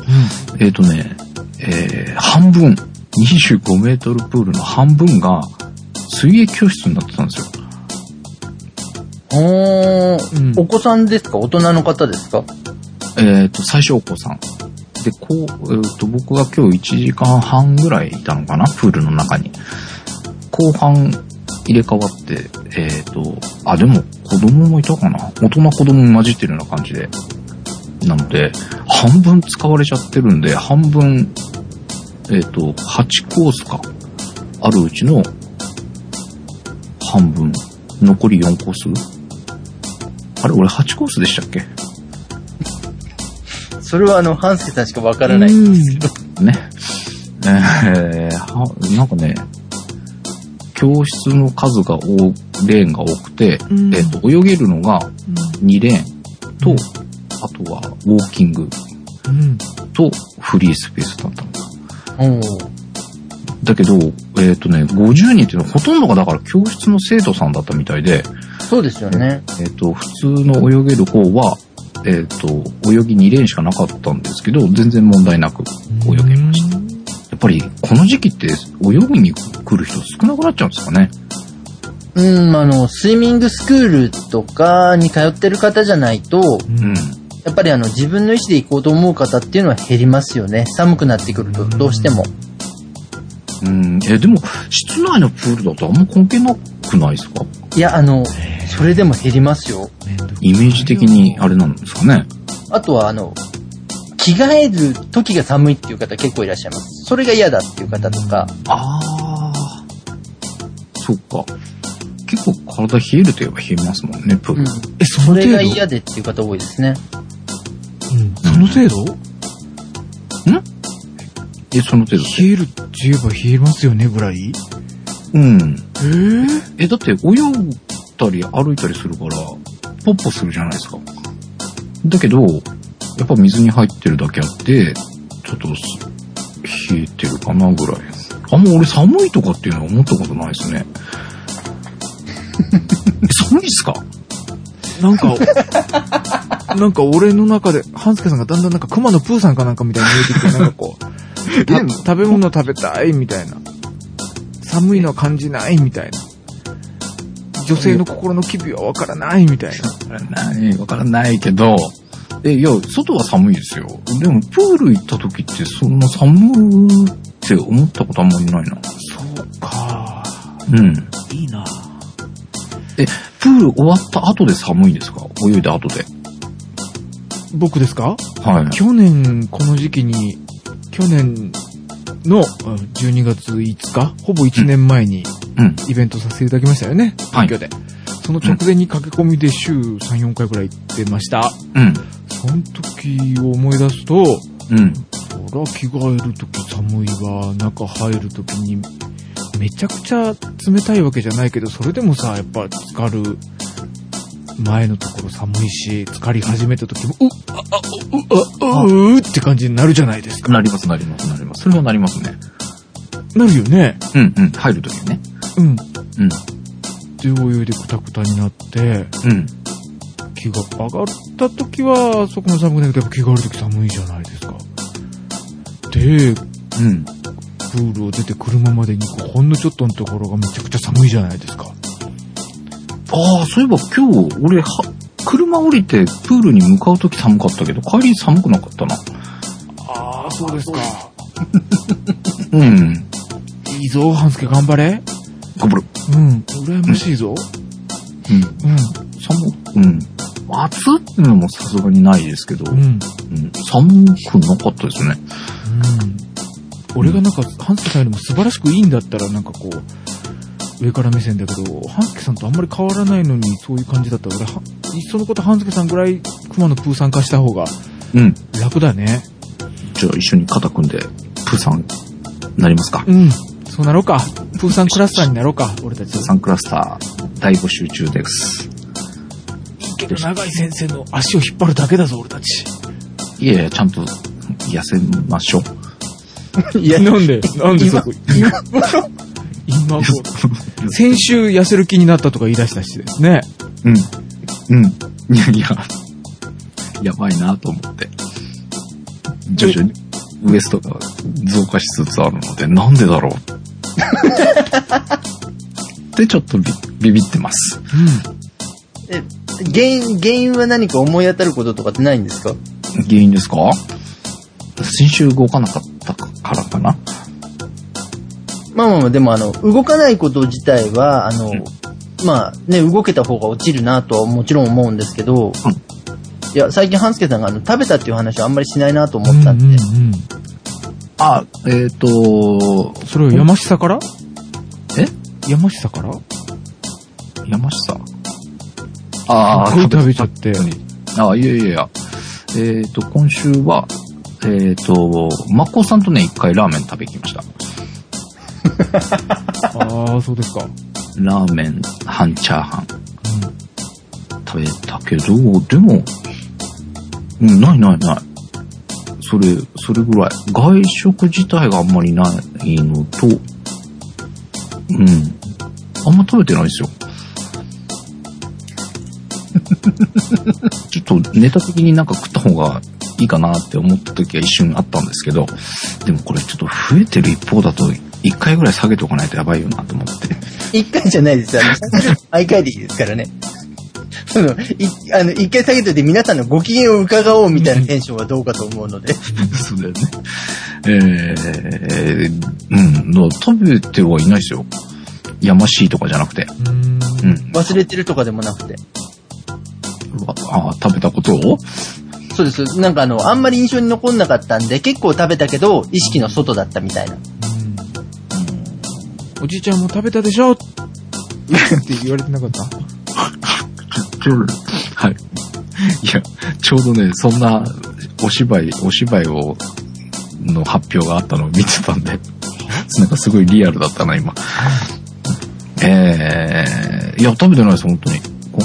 半分、25メートルプールの半分が水泳教室になってたんですよ。 お子さんですか？大人の方ですか？ 最初お子さん。で、僕が今日1時間半ぐらいいたのかな、プールの中に。後半入れ替わって、でも子供もいたかな。大人子供も混じってるような感じで。なので、半分使われちゃってるんで、半分、8コースか。あるうちの半分、残り4コース？あれ、俺8コースでしたっけ？ それは半助さんしかわからないんですけど。 ね。なんかね、教室の数がレーンが多くて、泳げるのが2レーンと、あとはウォーキングとフリースペースだったの。だけど、50人っていうのはほとんどがだから教室の生徒さんだったみたいで、 そうですよね。 普通の泳げる方は、泳ぎ2レーンしかなかったんですけど、全然問題なく泳げました。やっぱりこの時期って泳ぎに来る人少なくなっちゃうんですかね。 スイミングスクールとかに通ってる方じゃないと、やっぱり自分の意思で行こうと思う方っていうのは減りますよね。寒くなってくるとどうしても。 でも室内のプールだとあんま関係なくないですか？ いや、それでも減りますよ。 イメージ的にあれなんですかね。 あとは着替える時が寒いっていう方結構いらっしゃいます。それが嫌だっていう方とか。 そっか。結構体冷えるといえば冷えますもんね、プール。 それが嫌でっていう方多いですね。 その程度？ その程度。 冷えるって言えば冷えますよねぐらい？ だって泳ぐたり歩いたりするから、ポッポするじゃないですか。だけど、やっぱ水に入ってるだけあって、ちょっと冷えてるかなぐらい。俺寒いとかっていうのは思ったことないですね。寒いっすか？ なんか俺の中で、半助さんがだんだん熊野プーさんかなんかみたいに見えてきて、食べ物食べたいみたいな。寒いのは感じないみたいな。女性の心の機微はわからないみたいな。 わからないけど、いや、外は寒いですよ。でも、プール行った時ってそんな寒いって思ったことあんまりないな。 そうか。いいな。 プール終わった後で寒いんですか？泳いだ後で。 僕ですか？ はい。 去年、この時期に、去年の12月5日、ほぼ1年前にイベントさせていただきましたよね、東京で。その直前に駆け込みで週3、4回くらい行ってました。その時を思い出すと、そら着替える時寒いわ、中入る時にめちゃくちゃ冷たいわけじゃないけど、それでもさ、やっぱ浸かる。 前のところ寒いし、浸かり始めた時も、って感じになるじゃないですか。 なります。それはなりますね。 なるよね。 入るときね。 で、泳いでクタクタになって、気が上がったときは、そこも寒くないけど、気が上がるとき寒いじゃないですか。で、プールを出て車までにほんのちょっとのところがめちゃくちゃ寒いじゃないですか。 そういえば今日、俺、車降りてプールに向かうとき寒かったけど、帰り寒くなかったな。 そうですか。いいぞ、半助頑張れ。 頑張る。 羨ましいぞ。 暑ってのもさすがにないですけど、寒くなかったですね。 俺がなんか、半助さんよりも素晴らしくいいんだったら、なんかこう、上から目線だけど、半助さんとあんまり変わらないのに、そういう感じだったら、俺、いっそのこと半助さんぐらい、熊野プーさん化した方が、楽だね。 じゃあ一緒に肩組んで、プーさん、なりますか？ そうなろうか。プーさんクラスターになろうか、俺たち。 プーさんクラスター、大募集中です。 いいけど、長井先生の足を引っ張るだけだぞ、俺たち。 いやいや、ちゃんと、痩せましょう。 いや、なんでそこ、今先週痩せる気になったとか言い出したしですね。 いや、やばいなと思って。徐々にウエストが増加しつつあるので、なんでだろうってちょっとビビってます。 原因は何か思い当たることとかってないんですか？ 原因ですか？先週動かなかったからかな。 でも動かないこと自体は、動けた方が落ちるなとはもちろん思うんですけど、いや、最近半助さんが食べたっていう話はあんまりしないなと思ったんで。 それは山下から？山下から？ 山下？ 食べちゃって。 いや。今週は、マッコーさんとね、一回ラーメン食べに行きました。 そうですか。 ラーメン、半チャーハン。食べたけど、でも、ない。それぐらい。外食自体があんまりないのと、あんま食べてないですよ。ちょっとネタ的になんか食った方がいいかなって思った時は一瞬あったんですけど、でもこれちょっと増えてる一方だと1回ぐらい下げておかないとやばいよなと思って。 1回じゃないですよ。毎回でいいですからね。1回下げといて皆さんのご機嫌を伺おうみたいなテンションはどうかと思うので。 そうだよね。食べてはいないですよ。やましいとかじゃなくて。 忘れてるとかでもなくて。 食べたことを？ そうです。なんかあんまり印象に残んなかったんで、結構食べたけど、意識の外だったみたいな。 おじいちゃんも食べたでしょって言われてなかった？ はい。いや、ちょうどね、そんなお芝居の発表があったのを見てたんで、なんかすごいリアルだったな、今。いや、食べてないです、本当に。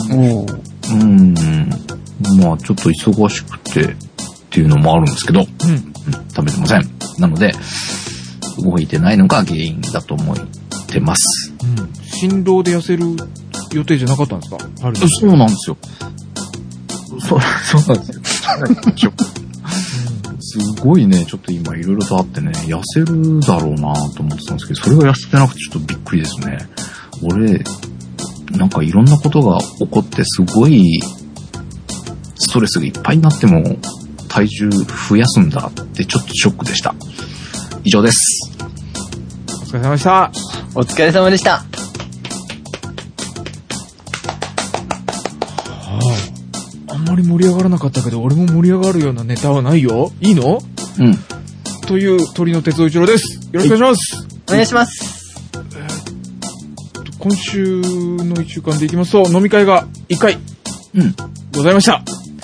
ちょっと忙しくてっていうのもあるんですけど、食べてません。なので、動いてないのが原因だと思ってます。 振動で痩せる予定じゃなかったんですか？ そうなんですよ。そうなんですよ。すごいね、ちょっと今いろいろとあってね、痩せるだろうなと思ってたんですけど、それが痩せてなくてちょっとびっくりですね。俺、なんかいろんなことが起こってすごいストレスがいっぱいになっても体重増やすんだってちょっとショックでした。以上です。 お疲れ様でした。 お疲れ様でした。 あんまり盛り上がらなかったけど、俺も盛り上がるようなネタはないよ。いいの？という鳥の哲夫一郎です。よろしくお願いします。 お願いします。 今週の1週間でいきますと、飲み会が1回ございました。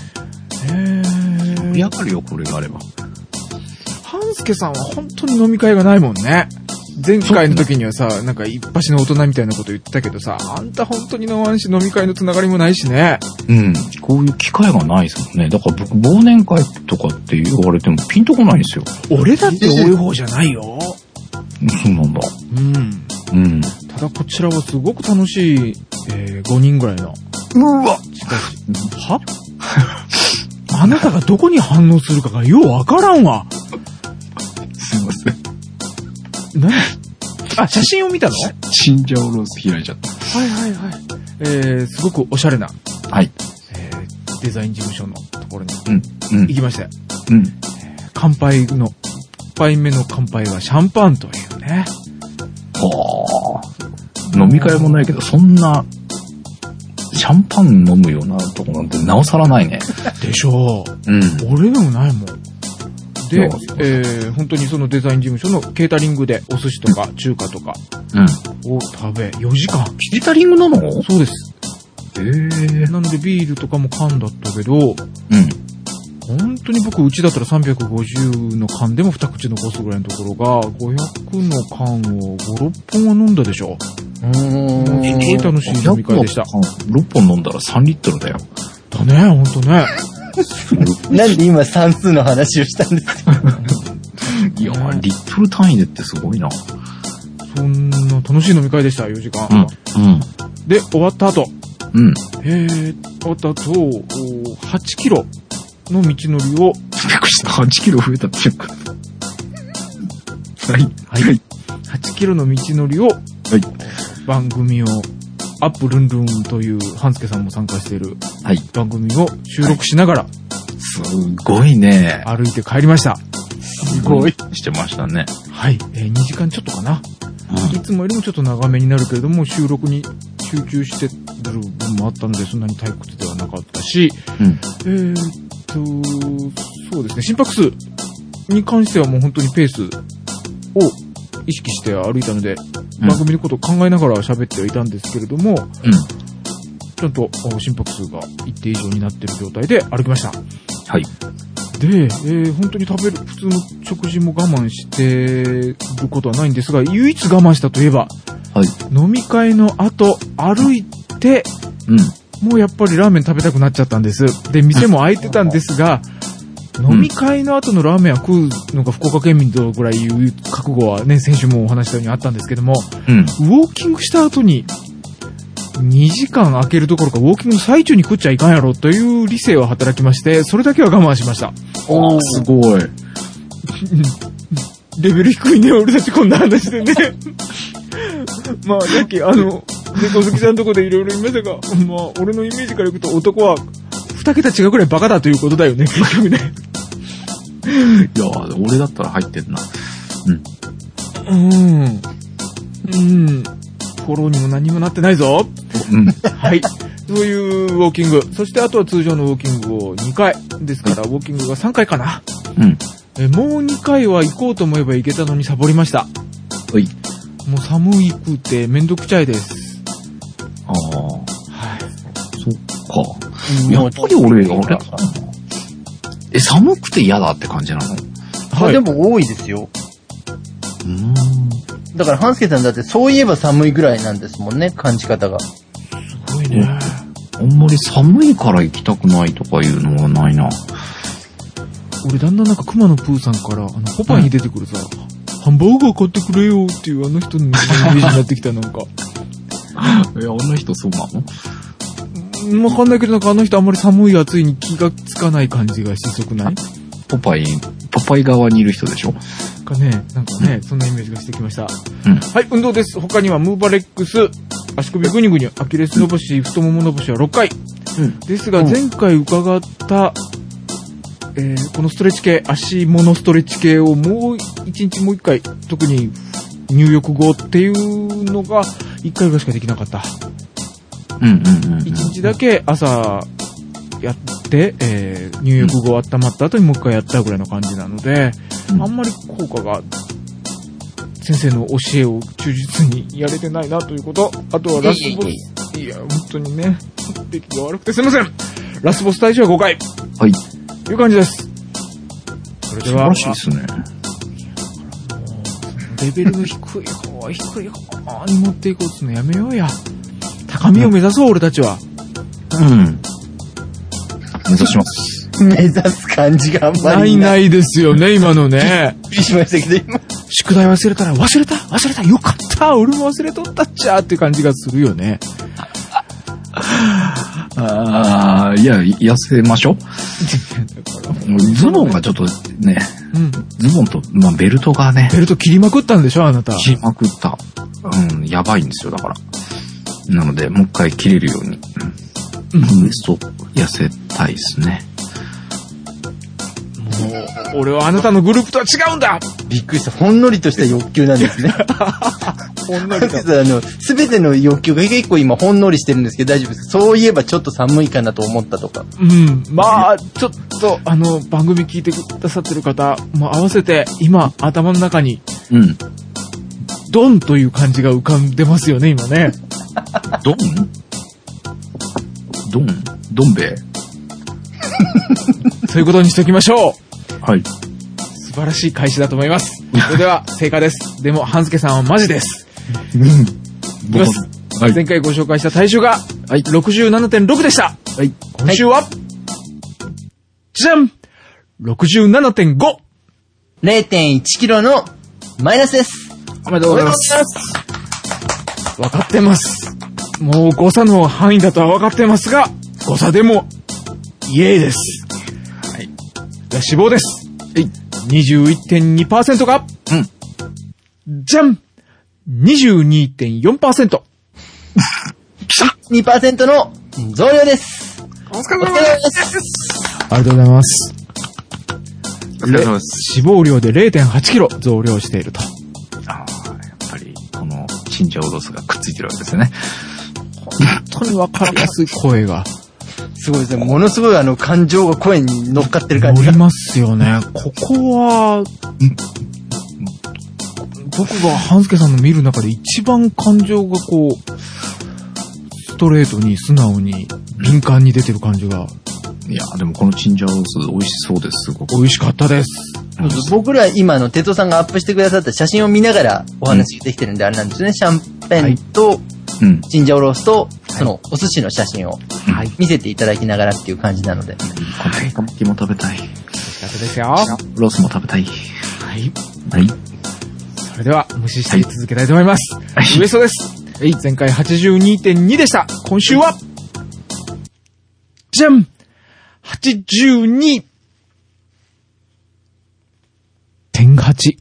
盛り上がるよ、これがあれば。 半助さんは本当に飲み会がないもんね。 前回の時にはさ、なんか一発の大人みたいなこと言ってたけどさ、あんた本当に飲まんし飲み会のつながりもないしね。 うん。こういう機会がないですもんね。だから僕、忘年会とかって言われてもピンとこないんですよ。 俺だって多い方じゃないよ。 そうなんだ。うん。 ただこちらはすごく楽しい、5人ぐらいの。 うわはあなたがどこに反応するかがようわからんわ。 すいません。 何？あ、写真を見たの？ チンジャオロース開いちゃった。 すごくおしゃれな。 はい。 デザイン事務所のところに。行きましたよ。乾杯の、1杯目の乾杯がシャンパンというね。 はあ。飲み会もないけど、そんな、シャンパン飲むようなとこなんてなおさらないね。 でしょう。俺でもないもん。で、本当にそのデザイン事務所のケータリングでお寿司とか中華とかを食べ、4時間。 ケータリングなの？ そうです。なのでビールとかも缶だったけど、本当に僕うちだったら350の缶でも2口残すぐらいのところが、500の缶を5、6本は飲んだでしょ。すごい楽しい飲み会でした。 6本飲んだら3リットルだよ。 だね、ほんとね。 なんで今算数の話をしたんですか？ いや、リットル単位でってすごいな。 そんな楽しい飲み会でした、4時間。で、終わった後。終わった後、8キロの道のりを。 8キロ増えたっていうか。はい。 8キロの道のりを、番組を、アップルンルンという半助さんも参加している番組を収録しながら、 すごいね。 歩いて帰りました。 すごい。してましたね。 はい。2時間ちょっとかな。いつもよりもちょっと長めになるけれども、収録に集中してる部分もあったので、そんなに退屈ではなかったし、そうですね、心拍数に関してはもう本当にペースを意識して歩いたので、番組のことを考えながら喋ってはいたんですけれども、ちゃんと心拍数が一定以上になっている状態で歩きました。 はい。 で、本当に普通の食事も我慢してることはないんですが、唯一我慢したといえば、飲み会の後歩いて、もうやっぱりラーメン食べたくなっちゃったんです。で、店も開いてたんですが、飲み会の後のラーメンは食うのが福岡県民とぐらいいう覚悟はね、先週もお話したようにあったんですけども、ウォーキングした後に2時間空けるどころかウォーキングの最中に食っちゃいかんやろという理性は働きまして、それだけは我慢しました。 すごい。 レベル低いね、俺たちこんな話でね。まあ、さっき猫好きさんのとこでいろいろ言いましたが、まあ、俺のイメージからいくと男は2桁違うくらいバカだということだよね、結局ね。 いや、俺だったら入ってんな。 フォローにも何もなってないぞ。はい。そういうウォーキング。そしてあとは通常のウォーキングを2回。ですから、ウォーキングが3回かな。もう2回は行こうと思えば行けたのにサボりました。もう寒くてめんどくちゃいです。 そっか。やっぱり俺寒くて嫌だって感じなの？ でも多いですよ。だから、半助さんだってそういえば寒いぐらいなんですもんね、感じ方が。すごいね。 あんまり寒いから行きたくないとかいうのはないな。 俺だんだんなんか熊野プーさんからポパイに出てくるさ、ハンバーガー買ってくれよっていうあの人のイメージになってきた、なんか。 あの人そうなの？わかんないけど、なんかあの人あんまり寒い暑いに気がつかない感じがしそくない？ ポパイ側にいる人でしょ？ かね、なんかね、そんなイメージがしてきました。はい、運動です。他にはムーバレックス、足首グニグニ、アキレス伸ばし、太もも伸ばしは6回。ですが、前回伺った、このストレッチ系、足ものストレッチ系をもう1日もう1回、特に入浴後っていうのが1回ぐらいしかできなかった。1日だけ朝やって、入浴後温まった後にもう1回やったぐらいの感じなので、あんまり効果が先生の教えを忠実にやれてないなということ。あとはラスボス、いや本当にね、出来が悪くてすいません。ラスボス対象は5回。 はい。 いう感じです。それでは。 素晴らしいですね。 レベルの低い方に持っていこうとするのやめようや。高みを目指そう、俺たちは。 うん。目指します。 目指す感じがあんまりないですよね、今のね。 びっくりしましたけど、今。 宿題忘れたら、忘れたよかった俺も忘れとったっちゃーって感じがするよね。 いや、痩せましょう。ズボンがちょっとね、ズボンと、ベルトがね。 ベルト切りまくったんでしょ、あなた。 切りまくった。やばいんですよ、だから。なので、もう一回切れるように。ウエスト痩せたいですね。 もう、俺はあなたのグループとは違うんだ。 びっくりした。ほんのりとした欲求なんですね。ほんのりと。すべての欲求が結構今ほんのりしてるんですけど大丈夫ですか？そういえばちょっと寒いかなと思ったとか。 ちょっと、番組聞いてくださってる方、もう合わせて今、頭の中に、ドンという漢字が浮かんでますよね、今ね。 ドン兵衛そういうことにしておきましょう。はい。 素晴らしい開始だと思います。それでは、正解です。でも、半助さんはマジです。いきます。はい、前回ご紹介した体重が、67.6 でした。はい。今週は、じゃん !67.5! 0.1 キロのマイナスです。 おめでとうございます。わかってます。もう誤差の範囲だとはわかってますが、誤差でも、イエーイです。はい。では死亡です。はい。21.2% が、じゃん !22.4%。 2% の増量です。 お疲れ様です。ありがとうございます。 ありがとうございます。 死亡量で 0.8 キロ増量していると。 やっぱり、この、チンジャオロスがくっついてるわけですよね。 本当にわかりやすい声が。 すごいですね。ものすごい感情が声に乗っかってる感じが。 乗りますよね。ここは、僕が半助さんの見る中で一番感情がこう、ストレートに素直に敏感に出てる感じが。 いや、でもこのチンジャオロス美味しそうです。すごく。 美味しかったです。 僕ら今哲夫さんがアップしてくださった写真を見ながらお話できてるんであれなんですね。シャンペンと、チンジャオロースと、そのお寿司の写真を見せていただきながらっていう感じなので。 このカマキも食べたい。 美味しかったですよ。 ロースも食べたい。 はい。はい。それでは、無視して続けたいと思います。はい、ウエストです。はい。前回 82.2 でした。今週は、じゃん !82.8。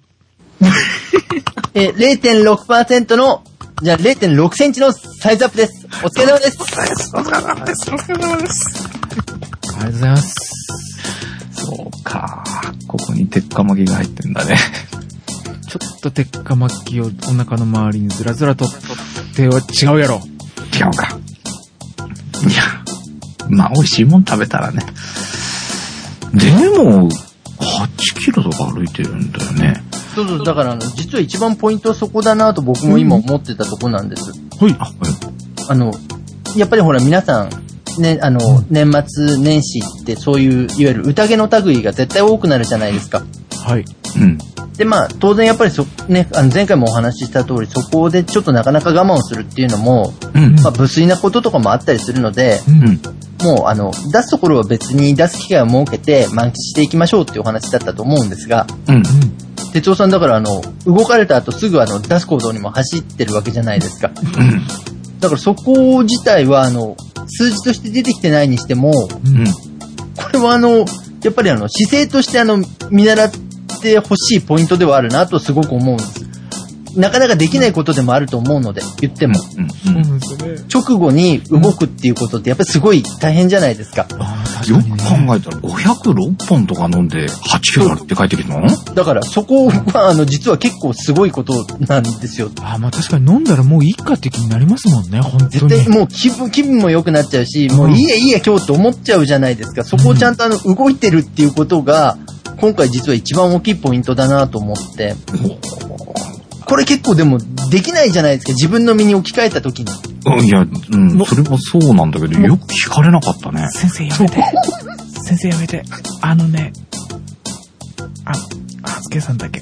0.6% の、じゃあ 0.6 センチのサイズアップです。お疲れ様です。 お疲れ様です。お疲れ様です。ありがとうございます。 そうか。ここに鉄火巻きが入ってんだね。 ちょっと鉄火巻きをお腹の周りにずらずらとっては違うやろ。 違うか。いや、まあ美味しいもん食べたらね。でも、8キロとか歩いてるんだよね。 そうそう、だから実は一番ポイントはそこだなと僕も今思ってたとこなんです。 はい。 やっぱりほら皆さん、ね、年末年始ってそういう、いわゆる宴の類が絶対多くなるじゃないですか。 はい。 うん。で、まあ、当然やっぱりね、前回もお話しした通り、そこでちょっとなかなか我慢をするっていうのも、まあ、無粋なこととかもあったりするので、もう、出すところは別に出す機会を設けて満喫していきましょうっていうお話だったと思うんですが、哲夫さんだから動かれた後すぐ出す行動にも走ってるわけじゃないですか。だからそこ自体は数字として出てきてないにしても、これはやっぱり姿勢として見習ってほしいポイントではあるなとすごく思うんです。なかなかできないことでもあると思うので、言っても。 そうなんですよね。 直後に動くっていうことってやっぱりすごい大変じゃないですか。 よく考えたら506本とか飲んで8キロって書いてるの？ だからそこは実は結構すごいことなんですよ。 まあ確かに飲んだらもういいかって気になりますもんね、本当に。 絶対もう気分も良くなっちゃうし、もういいや今日って思っちゃうじゃないですか。そこをちゃんと動いてるっていうことが、今回実は一番大きいポイントだなと思って。これ結構でもできないじゃないですか。自分の身に置き換えた時に。 いや、それもそうなんだけど、よく聞かれなかったね。 先生やめて。先生やめて。はずけさんだけ。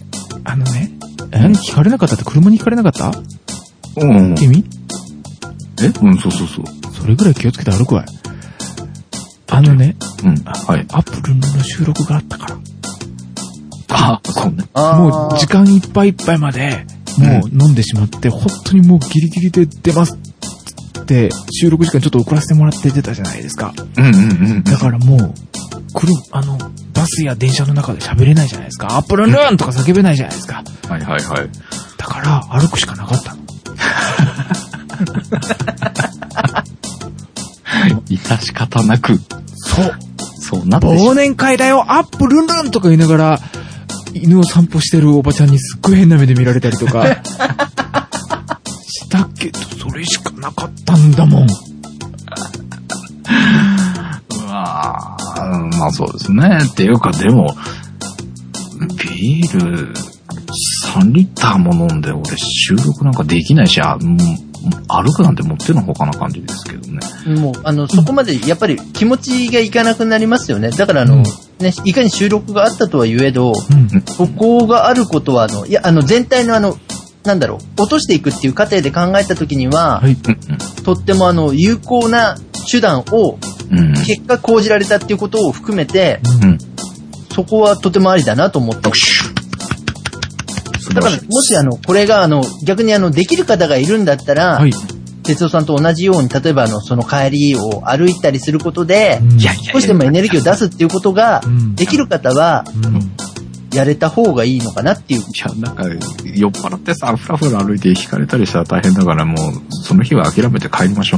聞かれなかったって車に聞かれなかった？ うん。 君？ うん、そう。 それぐらい気をつけて歩くわい。 うん、はい。 アップルの収録があったから。 そうね。 もう時間いっぱいいっぱいまで、もう飲んでしまって、本当にもうギリギリで出ますって収録時間ちょっと遅らせてもらって出たじゃないですか。だからもうバスや電車の中で喋れないじゃないですか。アップルルーンとか叫べないじゃないですか。 はい。 だから歩くしかなかったの。 致し方なく。そうなって忘年会だよ、アップルンルンとか言いながら犬を散歩してるおばちゃんにすっごい変な目で見られたりとかしたけど、それしかなかったんだもん。 まあそうですね。っていうか、でもビール3リッターも飲んで俺収録なんかできないし、歩くなんて持ってのほかな感じですけどね。 もう、そこまでやっぱり気持ちがいかなくなりますよね。だからね、いかに収録があったとは言えど、そこがあることは、全体の落としていくっていう過程で考えたときには、とっても有効な手段を、結果講じられたっていうことを含めて、そこはとてもありだなと思って。だから、もしこれが逆にできる方がいるんだったら、哲夫さんと同じように、例えばその帰りを歩いたりすることで、少しでもエネルギーを出すっていうことが、できる方は、やれた方がいいのかなっていう。いや、なんか、酔っ払ってさ、ふらふら歩いて引かれたりしたら大変だから、もう、その日は諦めて帰りましょう。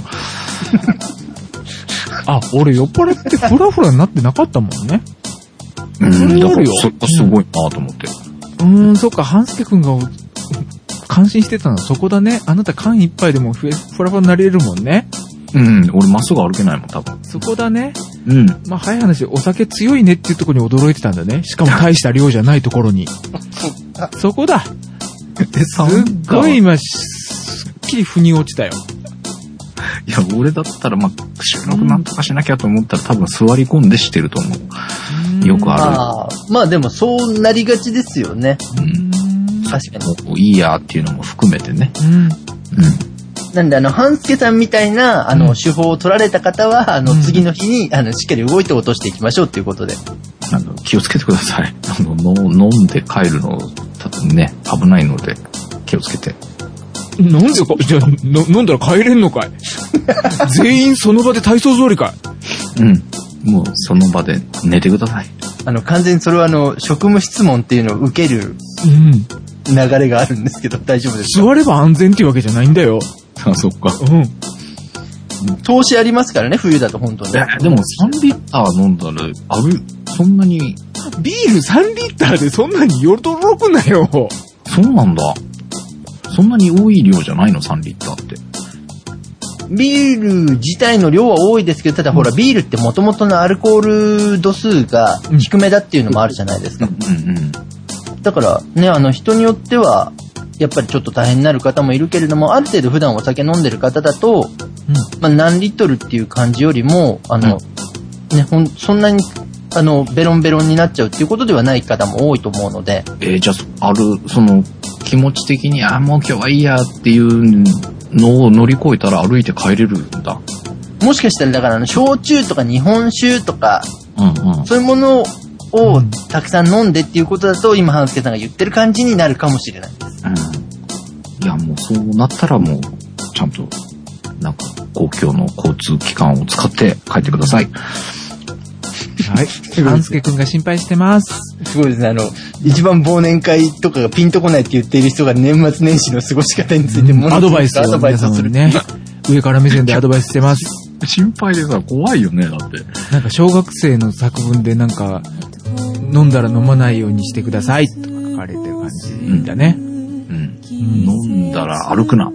俺酔っ払ってふらふらになってなかったもんね。 それあるよ。そこすごいなと思って。 そっか、半助くんが感心してたのはそこだね。あなた間一杯でもふらふらになれるもんね。 俺まっすぐ歩けないもん、多分。 そこだね。まあ、早い話、お酒強いねっていうところに驚いてたんだね。しかも大した量じゃないところに。そこだ。すっごい今、すっきり腑に落ちたよ。 いや、俺だったら、収録なんとかしなきゃと思ったら多分座り込んでしてると思う。よくある。 まあでもそうなりがちですよね。確かに。 いいやっていうのも含めてね。 なんで半助さんみたいな手法を取られた方は次の日にしっかり動いて落としていきましょうっていうことで。 気をつけてください。飲んで帰るの多分ね危ないので気をつけて。 なんでかじゃあ飲んだら帰れんのかい。全員その場で体操通りかい。もうその場で寝てください。 完全にそれは職務質問っていうのを受ける流れがあるんですけど大丈夫ですか？ 座れば安全っていうわけじゃないんだよ。 そっか。 投資ありますからね、冬だと本当に。 でも3リッター飲んだらそんなにビール3リッターでそんなに驚くなよ。 そうなんだ。そんなに多い量じゃないの3リッターって。 ビール自体の量は多いですけど、ただほらビールって元々のアルコール度数が低めだっていうのもあるじゃないですか。だからね、人によってはやっぱりちょっと大変になる方もいるけれども、ある程度普段お酒飲んでる方だと、何リットルっていう感じよりもそんなにベロンベロンになっちゃうっていうことではない方も多いと思うので。 じゃあその気持ち的にもう今日はいいやっていうのを乗り越えたら歩いて帰れるんだ。 もしかしたらだから焼酎とか日本酒とか、そういうものをたくさん飲んでっていうことだと、今半助さんが言ってる感じになるかもしれないです。 いや、もうそうなったらもうちゃんとなんか公共の交通機関を使って帰ってください。 はい。半助くんが心配してます。 すごいですね。一番忘年会とかがピンとこないって言っている人が年末年始の過ごし方についてアドバイスを皆様にね、上から目線でアドバイスしてます。 心配でさ、怖いよね、だって。 なんか小学生の作文でなんか、飲んだら飲まないようにしてくださいとか書かれてる感じだね。 飲んだら歩くな。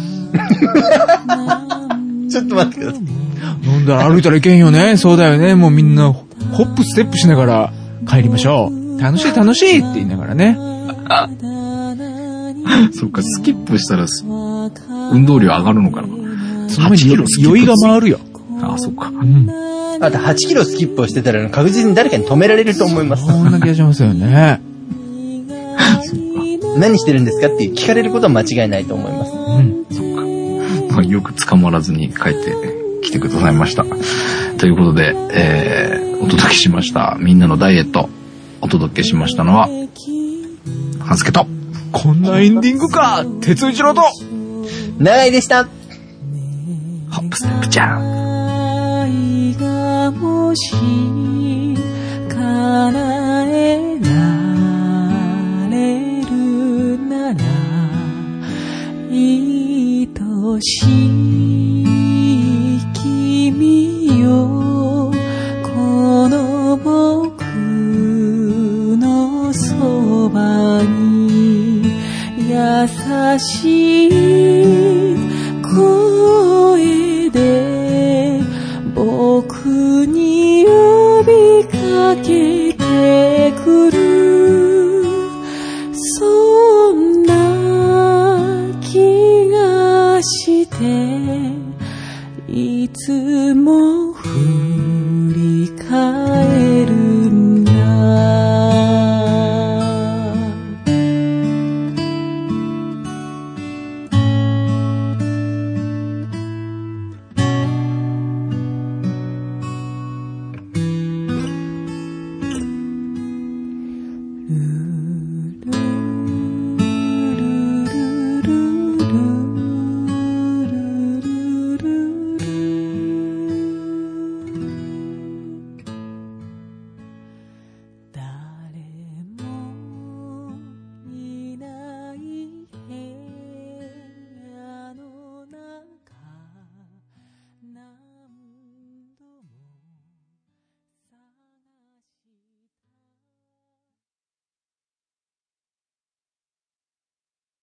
ちょっと待ってください。 飲んだら歩いたらいけんよね。そうだよね。もうみんなホップステップしながら帰りましょう。楽しい楽しいって言いながらね。 そっか、スキップしたら運動量上がるのかな。 その前に酔いが回るよ。 そっか。 あと8キロスキップをしてたら確実に誰かに止められると思います。 そんな気がしますよね。 そっか。 何してるんですかって聞かれることは間違いないと思います。 そっか。よく捕まらずに帰ってきてくださいました。ということで、お届けしました。みんなのダイエット。お届けしましたのは、はずけと。 こんなエンディングか、鉄一郎と。 長井でした。 ホップステップちゃん。 愛がもし叶えられるなら、愛しい君よ、この僕のそばに優しい声で僕に呼びかけてくる、そんな気がしていつも